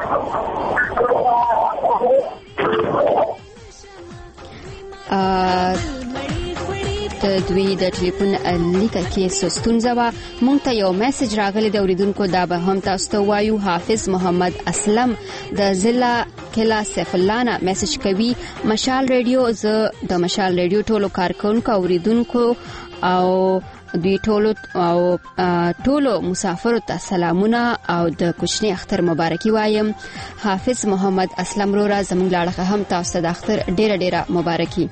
د دوی د ټلیفون لیکه کې سستونزه وه. مونږ ته یو میسج راغلی د اوریدونکو. دا به هم تاسو ته وایو. حافظ محمد اسلم د ضلع کلا سیف الله نه میسج کوي. مشال ریډیو زه د مشال ریډیو ټولو کارکونکو اوریدونکو او دوی ټولو او ټولو مسافرو ته سلامونه او د کوچنی اختر مبارکي وایم. حافظ محمد اسلم رورا زموږ لاړه هم تاسو د اختر ډیره ډیره مبارکي.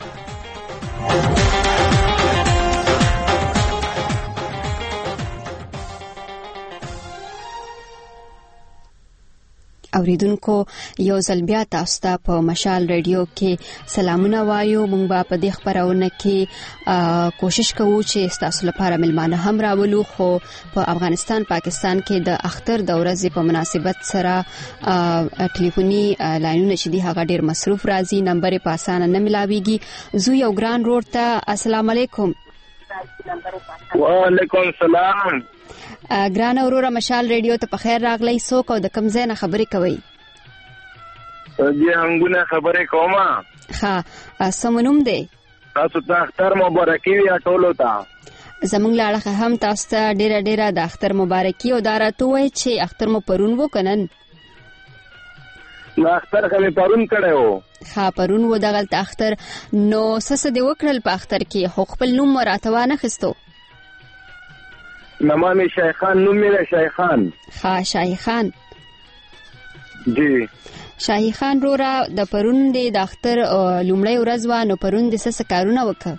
اوریدونکو یو ځل بیا تاسو ته په مشال ریډیو کې سلامونه وایو. مونږ به په دې خبرونه کې کوشش کوو چې تاسو لپاره ملمانه هم راولو. خو په افغانستان پاکستان کې د اختر د ورځې په مناسبت سره ټلیفوني لاینونه چې دي هغه ډیر مصروف راځي. نمبر په اسانه نه ملاويږي. زو یو ګران روړ ته السلام علیکم. وعلیکم السلام. ګران اوروره مشال ریډیو ته په خیر راغلی. څوک او د کوم ځای نه خبرې کوي؟ زه هنګونه خبرې کوم. ها سمونوم دی؟ تاسو ته اختر مبارکي وي ټولو ته. زمونږ لاړه هم تاسو ته ډیره ډیره د اختر مبارکي. او دا راته وایي چې اختر مو پرون وکنن. نو اختر خلې پرون کړو. ها پرون و دغلت اختر. نو سس دی وکړل په اختر کې. خو خپل نوم راته نه خستو. نمامي شیخان نوم مې شیخان. ها شیخان. جی شاهي خان رورا د پرون د اختر لومړی ورځ و. نو پرون د څه کارونه وکړ؟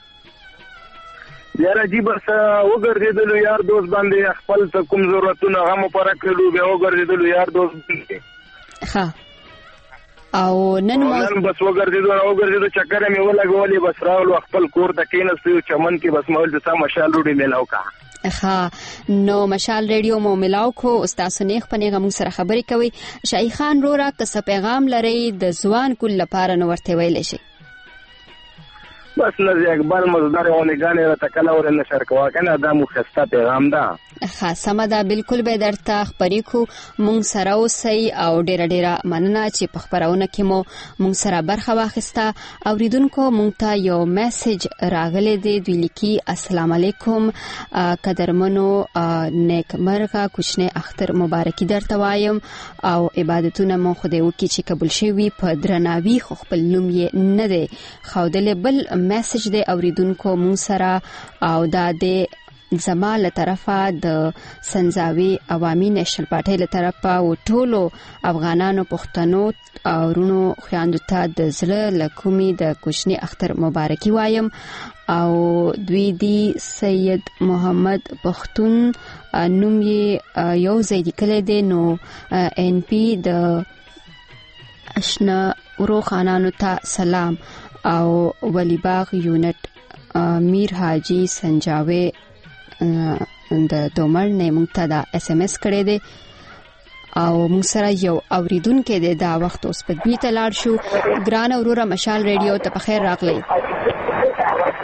یاره جی بس وګرځېدلو یار دوست باندې خپل څه کوم ضرورتونه هغه مو پوره کړلو. بیا وګرځېدلو یار دوست باندې. ښه او نن مو نن بس وګرځېدو وګرځېدو چکر مې ولګولې. بس راولو خپل کور ته کېناستو چمن کې. بس مول د سم مشال روډي میلاو کا. ها نو مشال ریډیو مو ملاو کو. استاد نیغ پنیغه موږ سره خبرې کوي. شاهي خان رورا که څه پیغام لري د ځوان کول لپاره نو ورته ویل شي؟ بس نزی اقبال مزدار اونگانی را تکلا ور نشر کوا کنه دا مو خسته پیغام ده. خاصه ده بالکل به درته خبرې کو. مونږ سره اوسئ او ډیره ډیره مننه چې په خبرونه کې مو مونږ سره برخه واخیسته. اوریدونکو مونږ ته یو میسج راغلی دی. دوی لیکي السلام علیکم قدرمنو نیکمرغه کوچنی اختر مبارکي درته وایم او عبادتونه مو خدای وکړي چې قبول شي په درناوي. خو خپل نوم یې نه دی ښودلی. بل میسج دی اوریدونکو مونږ سره او دا دی زما له طرفه د سنځاوي عوامي نېشنل پارټۍ له طرفه او ټولو افغانانو پښتنو او رونو خویندو ته د زړه له کومې د کوچني اختر مبارکي وایم. او دوی دی سید محمد پښتون نوم یې یو ځای لیکلی دی. نو ان پی د اشنا ورو خانانو ته سلام او ولی باغ یونټ میر حاجی سنجاوي د دومر نه مونږ ته دا اس ام اس کړی دی او مونږ سره یو اوریدونکو دی. دا وخت اوس په دې ته لاړ شو. ګران اوروره مشال ریډیو ته په خیر راغلی.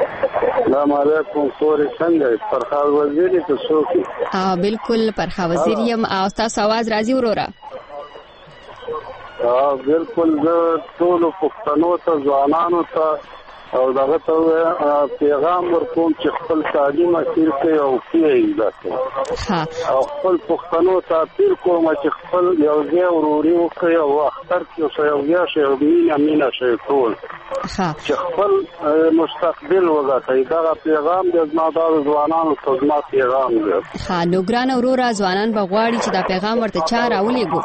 السلام علیکم خوري څنګه فرخار وزیر ته څوک اه بالکل فرخار وزیر یم او تاسو आवाज راځي وروره اه بالکل زه ټول پښتنو ته ځوانانو ته او دغه ته پیغام ورکوم چې خپل تعلیم اخیر کوي او کیږي ځکه او خپل پښتنو ته اپیل کوم چې خپل یو ځای وروري وکړي او اختر کې یو ځای شي او مینه مینه شي ټول چې خپل مستقبل وګټي دا پیغام د زما د ځوانانو ته زما پیغام دی. ها نو ګران وروره ځوانان به غواړي چې دا پیغام ورته چا راولېږو.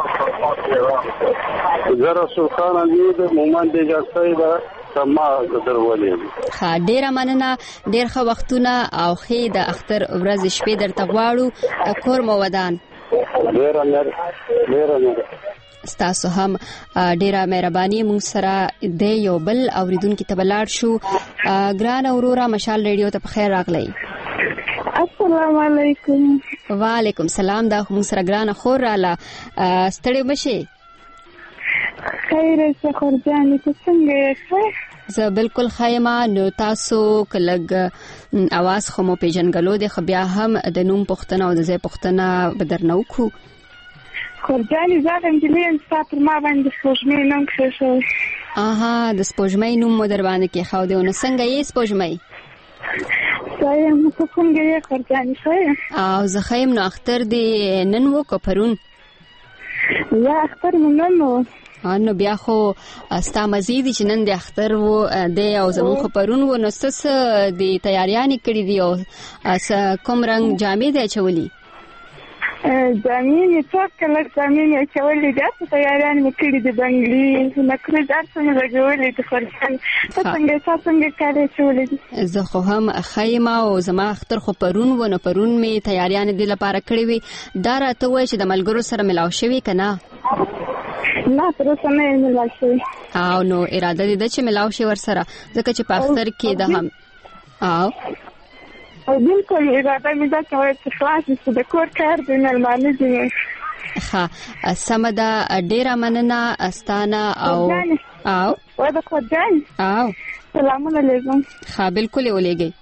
زه سلطان امید مومند اجازه ده سما درولې. ها ډیره مننه ډیر ښه وختونه او خې د اختر ورځ شپې درته غواړو کور مو ودان. ډیره مر ډیره مر ستاسو هم ډیره مهرباني مونږ سره د یو بل اوریدونکو ته بلاړ شو. ګران اورورا مشال ریډیو ته بخیر راغلی. السلام علیکم. وعلیکم سلام. دا مونږ سره ګران خور رااله ستړي مشي. خیر څه خورجانې ته څنګه یې؟ زه بالکل خایمه. نو تاسو کلګ اواز خو مو پیژنګلو د خبیا هم د نوم پښتنه او د ځای پښتنه بدرنو کو خورجانې زه هم دلین ستاسو ما باندې سپوږمۍ نوم کښې. اها د سپوږمۍ نوم مو در باندې کې خو دی. نو څنګه یې سپوږمۍ؟ څنګه مو څنګه یې خورجانې ښه؟ او زه خایم. نو اختر دی نن وو که پرون؟ یا اختر مو نن وو. نو بیا خو ستا مزید چې نن د اختر وو دی او زمون خو پرون وو. نو څه د تیاریانې کړې دي او کوم رنګ جامې دی اچولي؟ جامې مې څو کلر جامې مې اچولې دي. څه تیاریانې مې کړې دي بنګلي نکریز هر څه مې لګولې دي. خورجانې ته څنګه تا څنګه کار اچولې دي؟ زه خو هم ښه او زما اختر خو پرون وو. نو پرون مې تیاریانې دې لپاره کړې وي. دا راته وایي چې د ملګرو سره ملاو شوي که نه؟ نه تر اوسه نه یم ملاو شوي. او نو اراده دې ده چې ملاو شي ورسره ځکه چې په اختر کې د هم او او بالکل اراده مې ده چې وایي چې خلاص شي د کور کار دی مېلمانه دي. ښه سمه ده ډېره مننه استانه او او وای د خورجانې او سلامونه لیږم. ښه بالکل یې ولیږئ.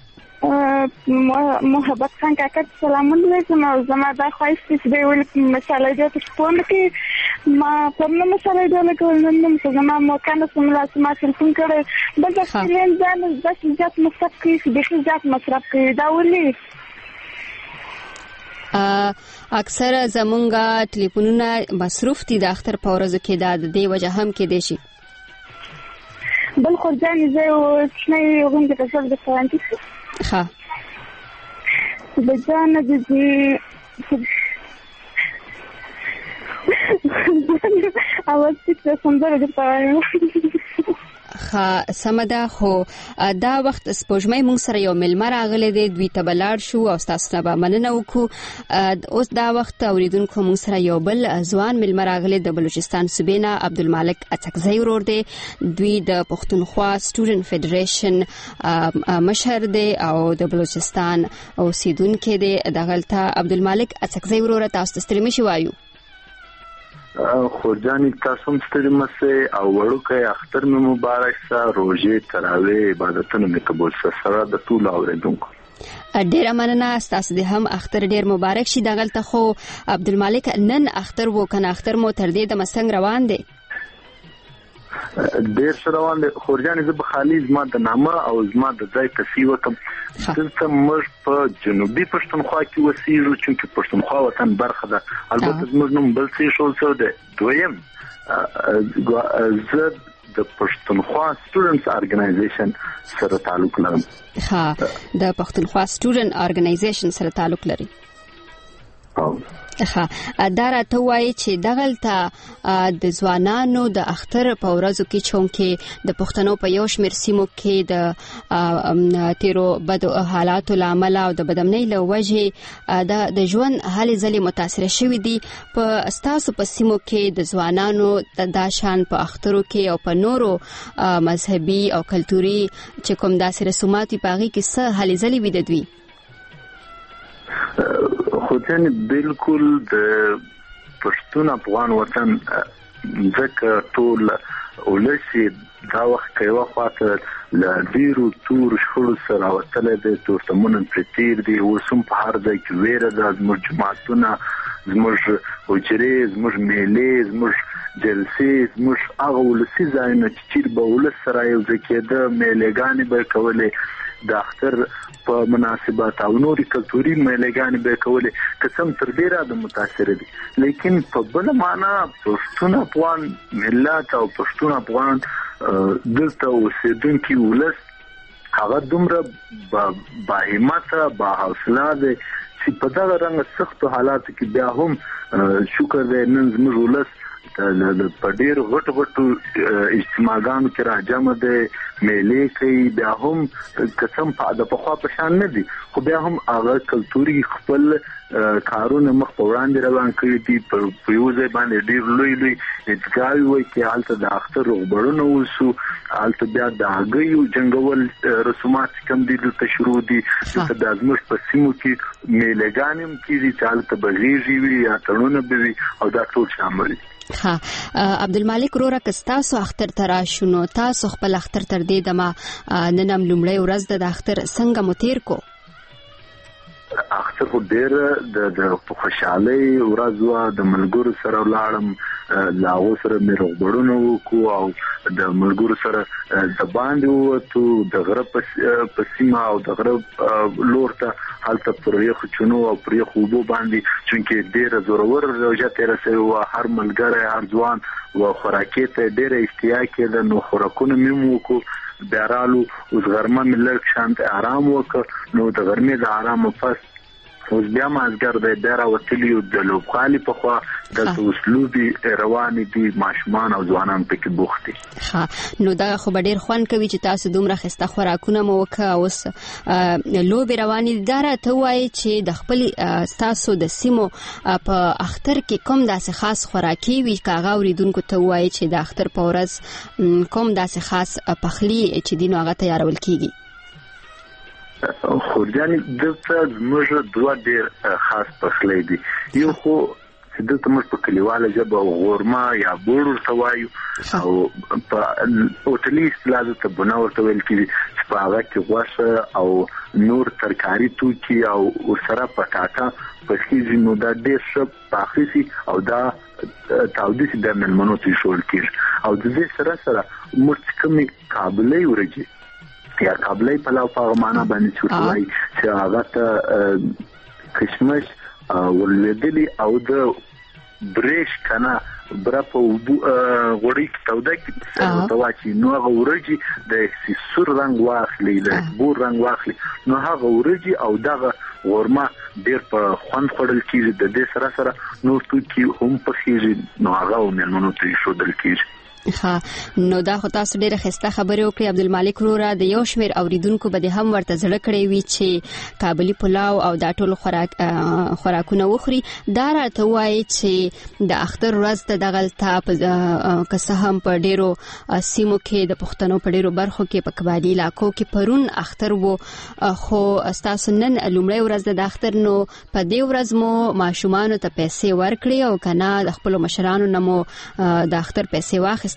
محبت خان کاکا ته سلامونه لیږم او زما دا خواهش دی چې دی ولې مساله دې ته شپو نه کوي. ما پرونه مساله دې ولګول نن نوم خو زما موقع نه سم لا ما تلفون کړی. بل د کلین ځان داسې زیات مصرف کوي چې بیخي زیات مصرف کوي. دا ولې؟ اکثره زمونږ ټلیفونونه مصروف دي د اختر په ورځو کې. دا د دې وجه هم کېدای شي. بل خورجانې زه یو کوچنی غونډې ته ځم د فرانسې ښه د جانه د دې اواز ټیک سندره درته وایم. ښه سمه ده. خو دا وخت سپوږمۍ مونږ سره یو مېلمه راغلی دی. دوی ته به لاړ شو او ستاسو نه به مننه وکړو. اوس دا وخت اورېدونکو مونږ سره یو بل ځوان مېلمه راغلی د بلوچستان صوبې نه عبدالمالک اڅکزی ورور دی. دوی د پښتونخوا سټوډنټ فیډریشن مشر دی او د بلوچستان اوسیدونکی دی. دغلته عبدالمالک اڅکزی ورور تاسو ته ستړي مشي وایو. خورجانې تاسو هم ستړي مسئ او وړوکی اختر مې مبارک سه. روژې تراویح عبادتونه مې قبول سه سره د ټولو اورېدونکو. ډیره مننه. ستاسو د هم اختر ډیر مبارک شي. دغلته خو عبدالمالک نن اختر وو کنه اختر مو تر دې د مستنګ روان دی؟ ډیر ښه روان دی خورجانې. زه به خالي زما د نامه او زما د ځای تصحیح وکړم. دلته موږ په جنوبي پښتونخوا کې اوسېږو چونکې پښتونخوا وطن برخه ده. البته زموږ نوم بل څه ایښودل شوی دی. دویم زه د پښتونخوا سټوډنټس ارګنایزیشن سره تعلق لرم. ها د پښتونخوا سټوډنټ ارګنایزیشن سره تعلق لري. ښه دا راته وایي چې دغلته د ځوانانو د اختر په ورځو کې چونکې د پښتنو په یو شمېر سیمو کې د تیرو بدو حالاتو له امله او د بدامنۍ له وجې د ژوند هلې ځلې متاثره شوي دي. په ستاسو په سیمو کې د ځوانانو دا شان په اخترو کې او په نورو مذهبي او کلتوري چې کوم داسې رسومات وي په هغې کې څه هلې ځلې وي د دوی؟ خودن بالکل د پښتون افغان وطن ځکه ټول ولسی دا وخت یو خاطر له ډیرو تور شخړو سره راوتلی دی، تورتمونه پرې تیر دي، اوس هم په هر ځای کې ویره ده. زموږ جماعتونه، زموږ حجرې، زموږ میلې، زموږ جلسې، زموږ هغه ولسي ځایونه چې چیرې به ولس سره یو ځای کېده، میلېګانې به یې کولې، د اختر په مناسبت او نورې کلتوري میلېګانې به یې کولې، که څه هم تر ډېره د متاثره دي. لیکن په بله معنا پښتون افغان ملت او پښتون افغان دلته اوسېدونکي ولس هغه دومره با همته با حوصله دی چې په دغه رنګه سختو حالاتو کې بیا هم شکر دی نن زموږ ولس په ډېرو غټو غټو اجتماعګانو کې راجمع دی، میلې کوي، بیا هم که څه هم د پخوا په شان نه دي، خو بیا هم هغه کلتوري خپل کارونه مخ په وړاندې روان کړي دي. په یو ځای باندې ډېر لوی لوی عیدګاوې وایي چې هلته د اختر روغبړونه وسو، هلته بیا د هګیو جنګول رسومات چې کوم دي دلته شروع دي. دلته د زموږ په سیمو کې میلېګانې هم کېږي چې هلته به غېږې وي یا تړونه به وي او دا ټول شامل دي. ها عبدالمالک وروره که ستاسو اختر ته راشو نو تاسو خپل اختر تر دې دمه نن هم لومړۍ ورځ ده د اختر څنګه مو تیر کو؟ اختر خو ډېره د خوشحالۍ ورځ وه، د ملګرو سره ولاړم، له هغو سره مې روغبړونه وکړو او د ملګرو سره د باندې ووتو د غره په سیمه او د غره لور ته، هلته پر یخو چونو او پر یخو اوبو باندې، چونکې ډېره زورور روژه تېره سوې وه، هر ملګری هر ځوان و خوراکۍ ته ډېره اشتیا کېده، نو خوراکونه مې هم وکړو. بیا رالو اوس غرمه مې لږ شانته آرام وکړ، نو د غرمې د آرامه پس اوس بیا مازدیګر دی، بیا راوتلي یو د لوبغالي په خوا، دلته اوس لوبې روانې دي، ماشومان او ځوانان پکې بوخت دي. ښه، نو دغه خو به ډېر خوند کوي چې تاسو دومره ښایسته خوراکونه مو وکړه، اوس لوبې روانې دي. دا راته ووایئ چې د خپلې ستاسو د سیمو په اختر کې کوم داسې خاص خوراکي وي، که هغه اورېدونکو ته ووایئ چې د اختر په ورځ کوم داسې خاص پخلي چې دي نو هغه تیارول کېږي؟ خورجانې دلته زموږ دوه ډېر خاص پخلی دي. یو خو چې دلته موږ په کلیواله ژبه غورمه یا بوړ ورته وایو، او په هوټلي اصطلاح دلته بونه ورته ویل کېږي، چې په هغه کې غوښه او نور ترکاري توکي او ورسره پټاټه پخېږي، نو دا ډېر ښه پاخه شي او دا تاوده شي، د مېلمنو ته ایښودل کېږي. او د دې سره سره موږ چې کومې کابلۍ ورجې یا کابلۍ پلاو په هغه معنا باندې چې ورته وایي، چې هغه ته کشمش ورلوېدلي او د برېش که نه بره په غوړۍ کې توده کړي ورته واچوي، نو هغه ورجې د سور رنګ واخلي، د بور رنګ واخلي، نو هغه ورجې او دغه غورمه ډېر په خوند خوړل کېږي. د دې سره سره نور توکي هم پخېږي، نو هغه مېلمنو ته ایښودل کېږي. ها، نو دا خو تاسو ډېره ښایسته خبرې وکړې عبدالمالک وروره. د یو شمېر اوریدونکو به دې هم ورته زړه کړی وي چې کابلي پلاو او دا ټول خوراک خوراکونه وخوري. دا راته ووایي چې د اختر ورځ ته دغلته که څه هم په ډېرو سیمو کې د پښتنو په ډېرو برخو کې په قبایلي علاقو کې پرون اختر و، خو ستاسو نن لومړۍ ورځ ده د اختر، نو په دې ورځ مو ماشومانو ته پیسې ورکړې او که نه د خپلو مشرانو نه مو د اختر پیسې واخیستې؟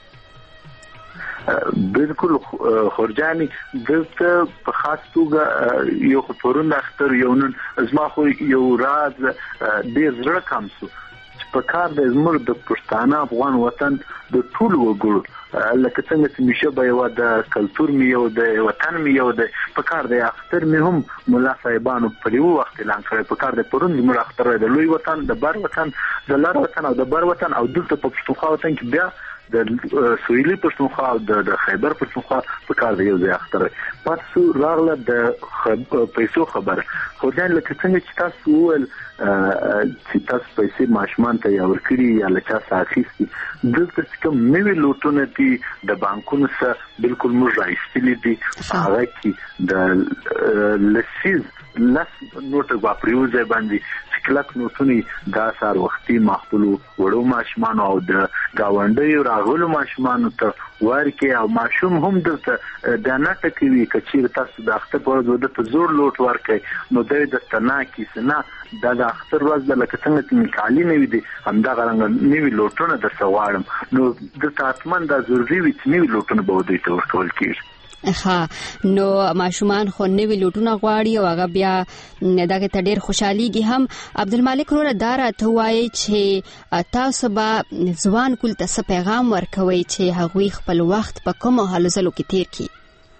بالکل خورجاني، دلته په خاص توګه یو خو پرون اختر، یو نن زما خو یو راز ډېر زړه کم شو چې په کار د زموږ د پښتانه افغان وطن د ټولو وګړو، لکه څنګه چې میشه به یوه د کلتور مې یو دی، وطن مې یو دی، په کار دی اختر مې هم ملا صاحبانو په یو وخت اعلان کړی، په کار دی پرون زموږ اختر دی د لوی وطن، د بر وطن، د لر وطن او د بر وطن، او دلته په پښتونخوا وطن کې بیا د سویلي پښتونخوا او د خیبر پښتونخوا په کار دی یو ځای اختر دی. پاتې شو راغله د پیسو خبره. خو ځان لکه څنګه چې تاسو وویل چې تاسو پیسې ماشومان ته یا ورکړي یا له چا څخه اخیستي، دلته چې کوم نوي لوټونه دي د بانکونو څخه بالکل موږ راایستلي دي، په هغه کې د لسیز لس نوټه به پر یو ځای باندې چې کلک نوټونه دا سهار وختي خپلو وړو ماشومانو او د ګاونډیو راغلو ماشومانو ته ورکړي، او ماشوم هم دلته دا نټه کوي که چېرې تاسو د اختر په ورځ ورته زوړ لوټ ورکړئ نو دی درته نه کیسه نه، دا د اختر ورځ ده، لکه څنګه چې مې کالي نوي دي همدغه رنګه نوي لوټونه درته غواړم، نو دلته حتما دا ضروري وي چې نوي لوټونه به دوی ته ورکول کېږي. ها نو ماشومان خو نوی لوټونه غواړي او هغه بیا دغه ته ډیر خوشحاليږي هم. عبدالمالک وروره دا راته وایي چې تاسو به ځوان کول ته څه پیغام ورکوئ چې هغوی خپل وخت په کومو هلو ځلو کې تیر کړي؟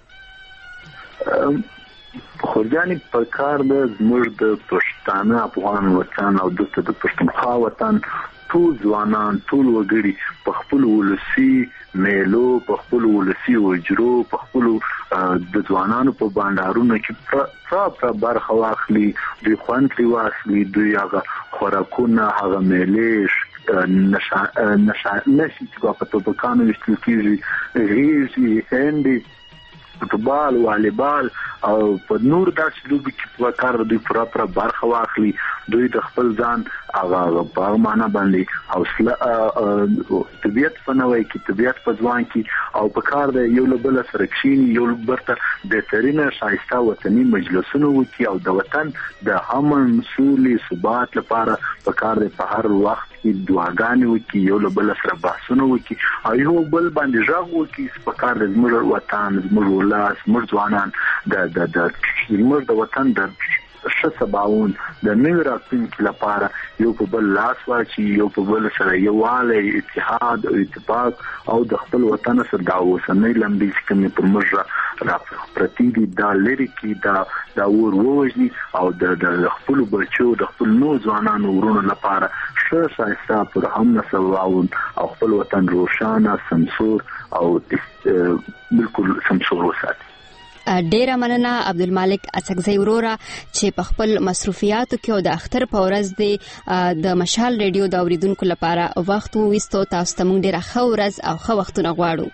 خورجاني په کار د زموږ د پښتانه افغان وطن او دلته د پښتونخوا وطن ټول ځوانان ټول وګړي په خپل ولسی میلو په خپل ولسی وجرو په خپل د ځوانانو په بانډارونو کې پراپر برخه واخلي، دوی خوند لري واخلي، دوی هغه خوراکونه هغه میلې نشه نشه نشي چې په توپکانو وشتل کېږي، غیږي هندي فوتبال والیبال او په نور داسې لوبې کې په کار دوی پراپر برخه واخلي، دوی د خپل ځان هغه په معنا باندې حوصله طبیعت فنوي کې طبیعت په ځوان کې او په کار د یو بل سره کښیني، یو برته بهترینه شایسته وطني مجلسونه وکړي او د وطن د امن سولې ثبات لپاره په کار د په هر وخت کې دعاګانې وکړي، یو بل سره بحثونه وکړي او یو بل باندې غږ وکړي په کار د زموږ وطن زموږ ولس زموږ ځوانان د د د زموږ د وطن د ښه سباوون د نوي راتلونکي لپاره یو په بل لاس واچي، یو په بل سره یووالی اتحاد او اتفاق او د خپل وطن سره د اوسنۍ لمبې چې کومې پر موږ راپرتې دي دا لرې کړي، دا دا اور ووژني او د خپلو بچو د خپل نوو ځوانانو ورونو لپاره ښه ښایسته پرامنه سباوون او خپل وطن روښانه سمسور او بالکل سمسور وساتي. ډیره مننه عبدالمالک اڅکزی وروره چې په خپل مصروفیاتو کې او د اختر په ورځ دی د مشال ریډیو د اوریدونکو لپاره وخت وویستو. تاسو ته موږ ډیره ښه ورځ او ښه وختونه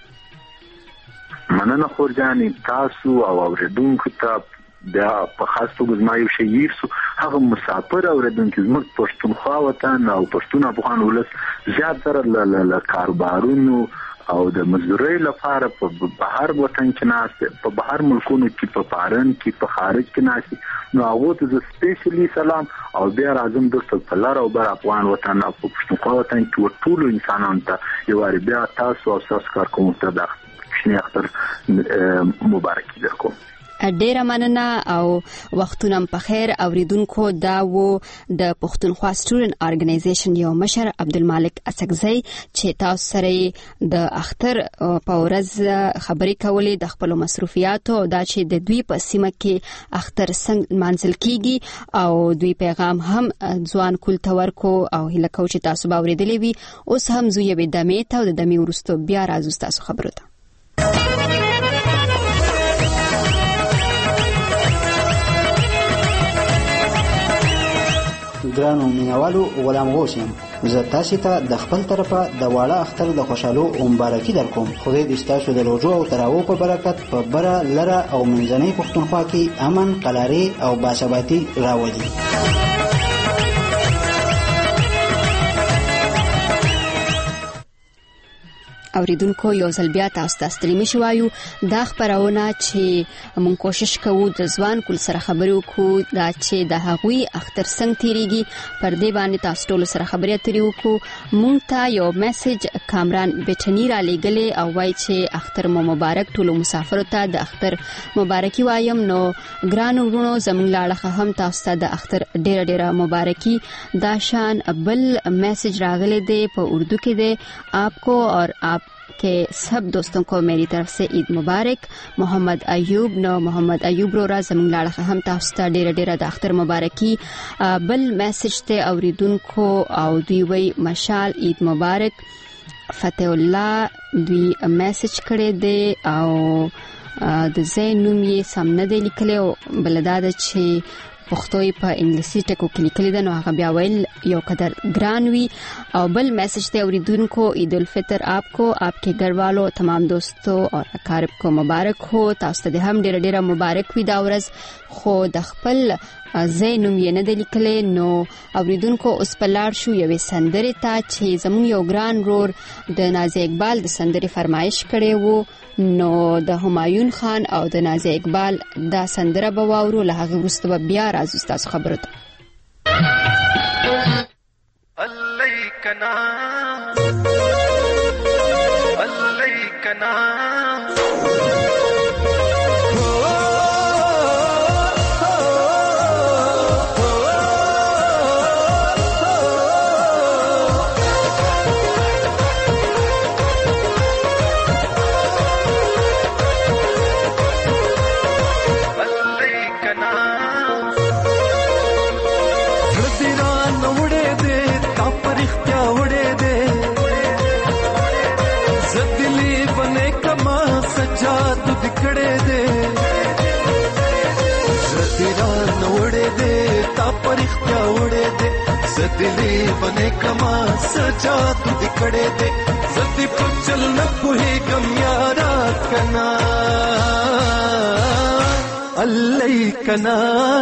غواړو. مننه خورجاني، تاسو او اوریدونکو ته بیا په خاص توګه زما یو شی هیر سو، هغه مسافر اوریدونکي زموږ پښتونخوا وطن او پښتون افغان ولس زیاتره له کاروبارونو او د مزدورۍ لپاره په بهر وطن کې ناست، په بهر ملکونو کې په فارن کې په خارج کې ناست، نو هغه ته زه سپیشلی سلام او بیا راځم دلته په لار او بر افغان وطن او په پښتونخوا وطن کې ټول انسانانو ته یو وار بیا تاسو او تاسو کارکوونکو ته د کښنی اختر مبارکي درکوم. ډیره مننه او وختونه په خیر. اوریدونکو دا و د پښتونخوا سټوډنټ ارګنایزیشن یو مشر عبدالمالک اڅکزی چې تاسو سره د اختر په ورځ خبرې کولې د خپل مصروفیاتو او دا چې د دوی په سیمه کې اختر څنګه منځل کیږي او دوی پیغام هم ځوان کول تورکو او هله کو چې تاسو به اوریدلې وي. اوس هم زوی به دمه ته او د دمه ورستو بیا راځو تاسو خبرو ته. ګرانو مینوالو، غلام غوث یم. زه تاسو ته د خپل طرفه د واړه اختر د خوشحالو او مبارکي درکوم. خدای دې ستاسو د روزو او تراوو په برکت په بره لره او منځنۍ پښتونخوا کې امن، قلاري او باثباتي راولي. اوریدونکو یو ځل بیا تاسو ته ستړي مشو وایو. دا خبرونه چې مونږ کوشش کوو د ځوان کول سره خبرې وکړو، دا چې د هغوی اختر څنګه تیریږي پر دې باندې تاسو ټول سره خبرې اترې وکړو. مونږ ته یو میسج کامران بټنی را لېږلې او وایي چې اختر مو مبارک. ټول مسافرو ته د اختر مبارکي وایم. نو ګرانو ورونو زموږ لاړه هم تاسو ته د اختر ډیره ډیره مبارکي. دا شان بل میسج راغلی دی په اردو کې دی، आपको और आप के सब दोस्तों को मेरी तरफ से ईद मुबारक. मोहम्मद अयूब नو मोहम्मद अयूब रोरा زموږ لاړه هم تاسو ته ډیره ډیره د اختر مبارکي. بل میسج ته اوریدونکو او دوی وی مشال عید مبارک. فتح الله دوی میسج کړی دی او د زینوم یې سم نه دی لیکلی او بلدا د چې پښتو په انګلیسي ټکو کې لیکل دي، نو هغه بیا ویل یو قدر ګران وی. او بل میسج ته اوریدونکو عید الفطر आपको आपके घर वालों तमाम दोस्तों और अकारिब को मुबारक हो. تاسو ته هم ډیره ډیره مبارک وي دا ورځ. خو د خپل زینوم یې نه دی لیکلی، نو اوریدونکو اوس په لاړ شو یوې سندرې ته چې زموږ یو ګران رور د نازي اقبال د سندرې فرمایش کړی وو. نو د همایون خان او د نازي اقبال دا سندره به واورو، له هغې وروسته به بیا راځو ستاسو خبرو ته. علیکنا علیکنا زدلی بنے کما سجا تو دکڑے دے زدی پچل نہ کوئی گم یارا کنا اللہ کنا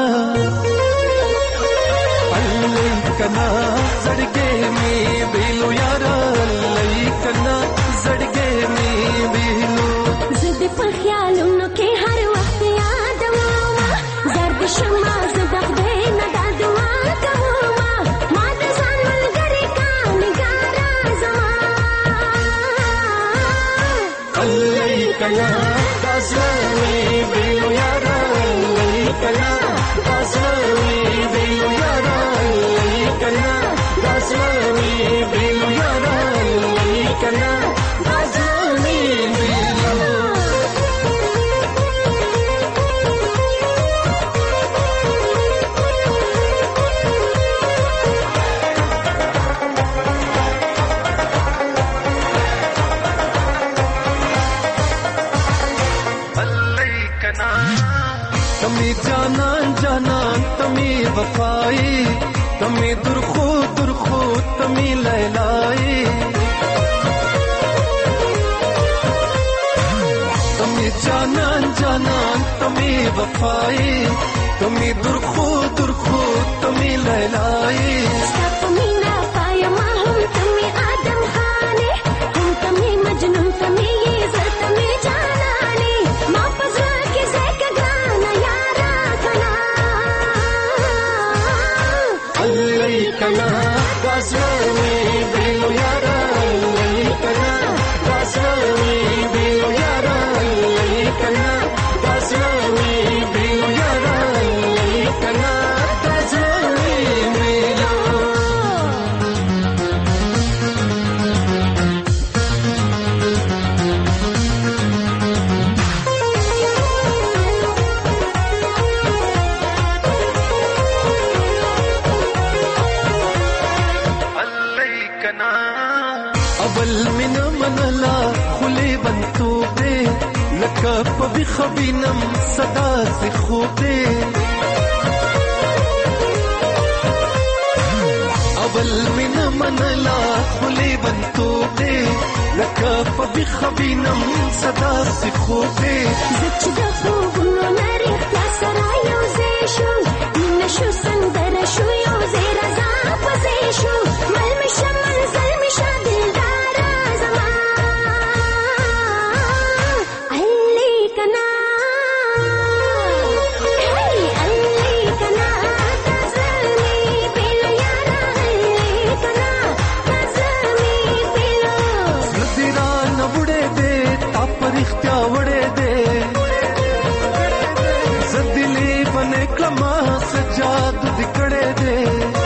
اللہ کنا زڑگے میں بیلو یارا اللہ کنا زڑگے میں بیلو زدی پر خیالونو کے ہر وقت یاد ماما زرد شما زدخ دینا دادوا کموما ما دزان ملگری کا نگارا زمان اللہ کنا دازلوی بیلو یارا اللہ کنا دازلوی بیلو یارا اللہ کنا دازلوی بیلو یارا اللہ کنا دازلوی بیلو تمی جانان جانان تمی وفائی تمی درخو درخو تمی لیلائی تمی جانان جانان تمی وفائی تمی درخو درخو تمی لیلائی تمی نافایا ما ہم تمی آدم خانے ہم تمی مجنون تمی یہ زر تمی جانانی ما پزرا کی زیک گانا یارا کنا اللہ کنا دازلوی بیلو یارا اللہ کنا دازلوی بیلو یارا اللہ کنا دازلوی بیلو یارا اللہ کنا دازلوی بیلو اول من منلا خلی بنتو دے لکا پبی خبینم صدا سے خوب دے اول من منلا خلی بنتو دے لکا پبی خبینم صدا سے خوب دے زچ دفو گنو نریخ یا سرایو زیشو نشو سندر شو یو زیر ازا پزیشو ملمشا منزل مشا دلدارا زمان علی کنا hey علی کنا تازمی بیلو یارا علی کنا تازمی بیلو زدیران وڑے دے تاپ رختیا وڑے دے زدلی بنے کلما سجاد دکڑے دے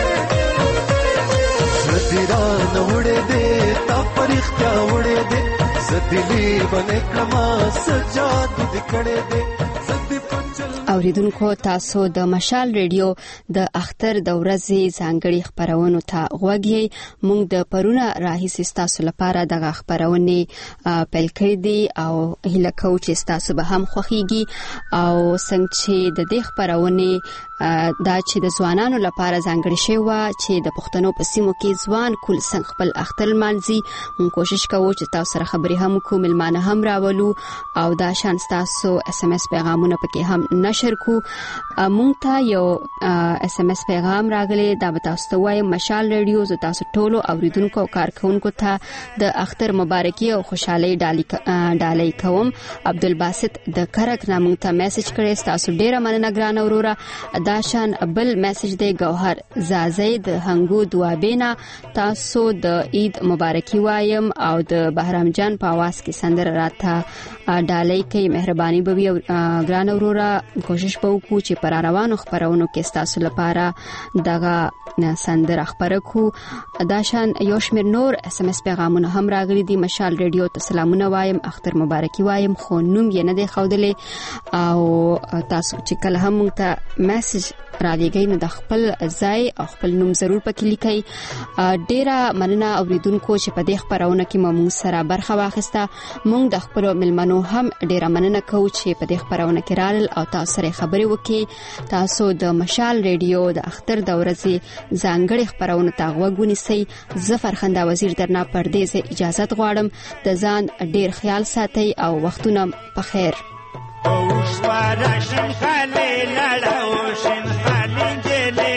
زدیران وڑے دے تاپ رختیا وڑے دے زدلی بنے کلما سجاد دکڑے دے زدی پچل اوریدونکو تاسو د مشال ریډیو د اختر د ورځې ځانګړي خبرونو ته غوږ یې موږ د پرونه راهیسې ستاسو لپاره دغه خبرونه پیل کړې دي او هیله کوو چې ستاسو به هم خوښیږي او څنګه چې د دې خبرونه دا چې د ځوانانو لپاره ځانګړي شوی و چې د پښتنو په سیمو کې ځوان کول څنګه خپل اختر مانځي موږ کوشش کوو چې تاسو سره خبرې هم کوو ملمانه هم راولو او دا شان تاسو اس ام اس پیغامونه پکې هم نشر کو مونږ ته یو اس ام اس پیغام راغلی دا به تاسو ته وایم مشال ریډیو ز تاسو ټولو اوریدونکو او کارکونکو ته د اختر مبارکي او خوشحالي ډالۍ کوم عبدالباسط د کرک نامو ته میسج کړی تاسو ډیره مننه ګران اورورا داشان بل میسج دی گوهر زازید هنګو دوابینا تاسو د عید مبارکي وایم او د بهرام جان په आवाज کې سندره راته ډالۍ کوي مهرباني به وي ګران اورورا کوشش وکړو چې پر روانو خبرونو کې تاسو لپاره دغه سندره خبره کو داشان یو شمیر نور اس ام اس پیغامونه هم راغلي دي مشال ریډیو ته سلامونه وایم اختر مبارکي وایم خو نوم یې نه دی خودلې او تاسو چې کله هم ته میسج را لېږئ نو د خپل ځای او خپل نوم ضرور پکې لیکئ. ډیره مننه اوریدونکو چې په دې خبرونه کې موږ سره برخه واخیسته. موږ د خپل ملمنو هم ډیره مننه کوو چې په دې خبرونه کې رالل او تاسو سره خبرې وکړي. تاسو د مشال ریډیو د اختر د ورځې ځانګړي خبرونه ته غوږ ونیسئ. زه فرخنده وزیر درنه پر دې اجازه غواړم. د ځان ډیر خیال ساتئ او وختونه په خیر. اوشوارشن خالی لړاوشن خالی جلې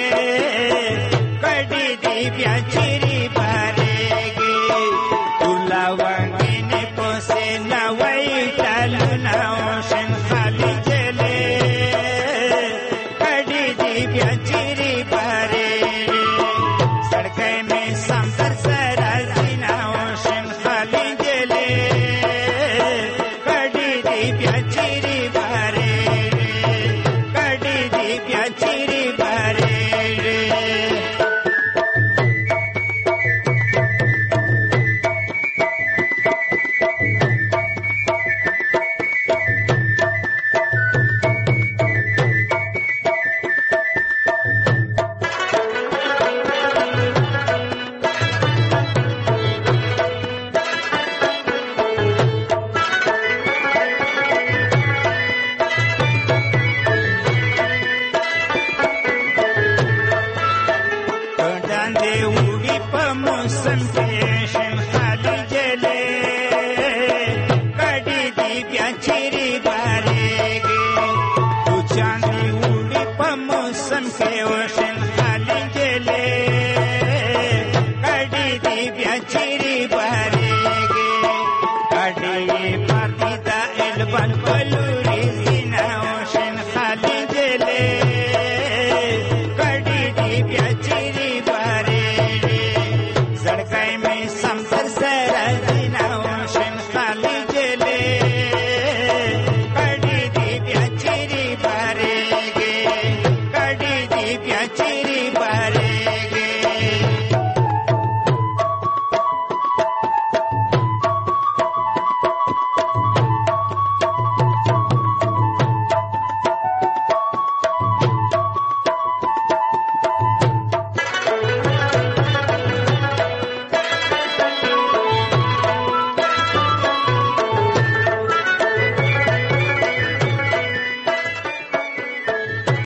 کډې دی بیا چیرې بارېږي تولا وانګینې پوسې نه وای ټالونه اوشن خالی جلې کډې دی بیا چیرې بارېږي سړکې مې سم تر سره سینا اوشن خالی جلې کډې دی بیا چیرې موسم پیش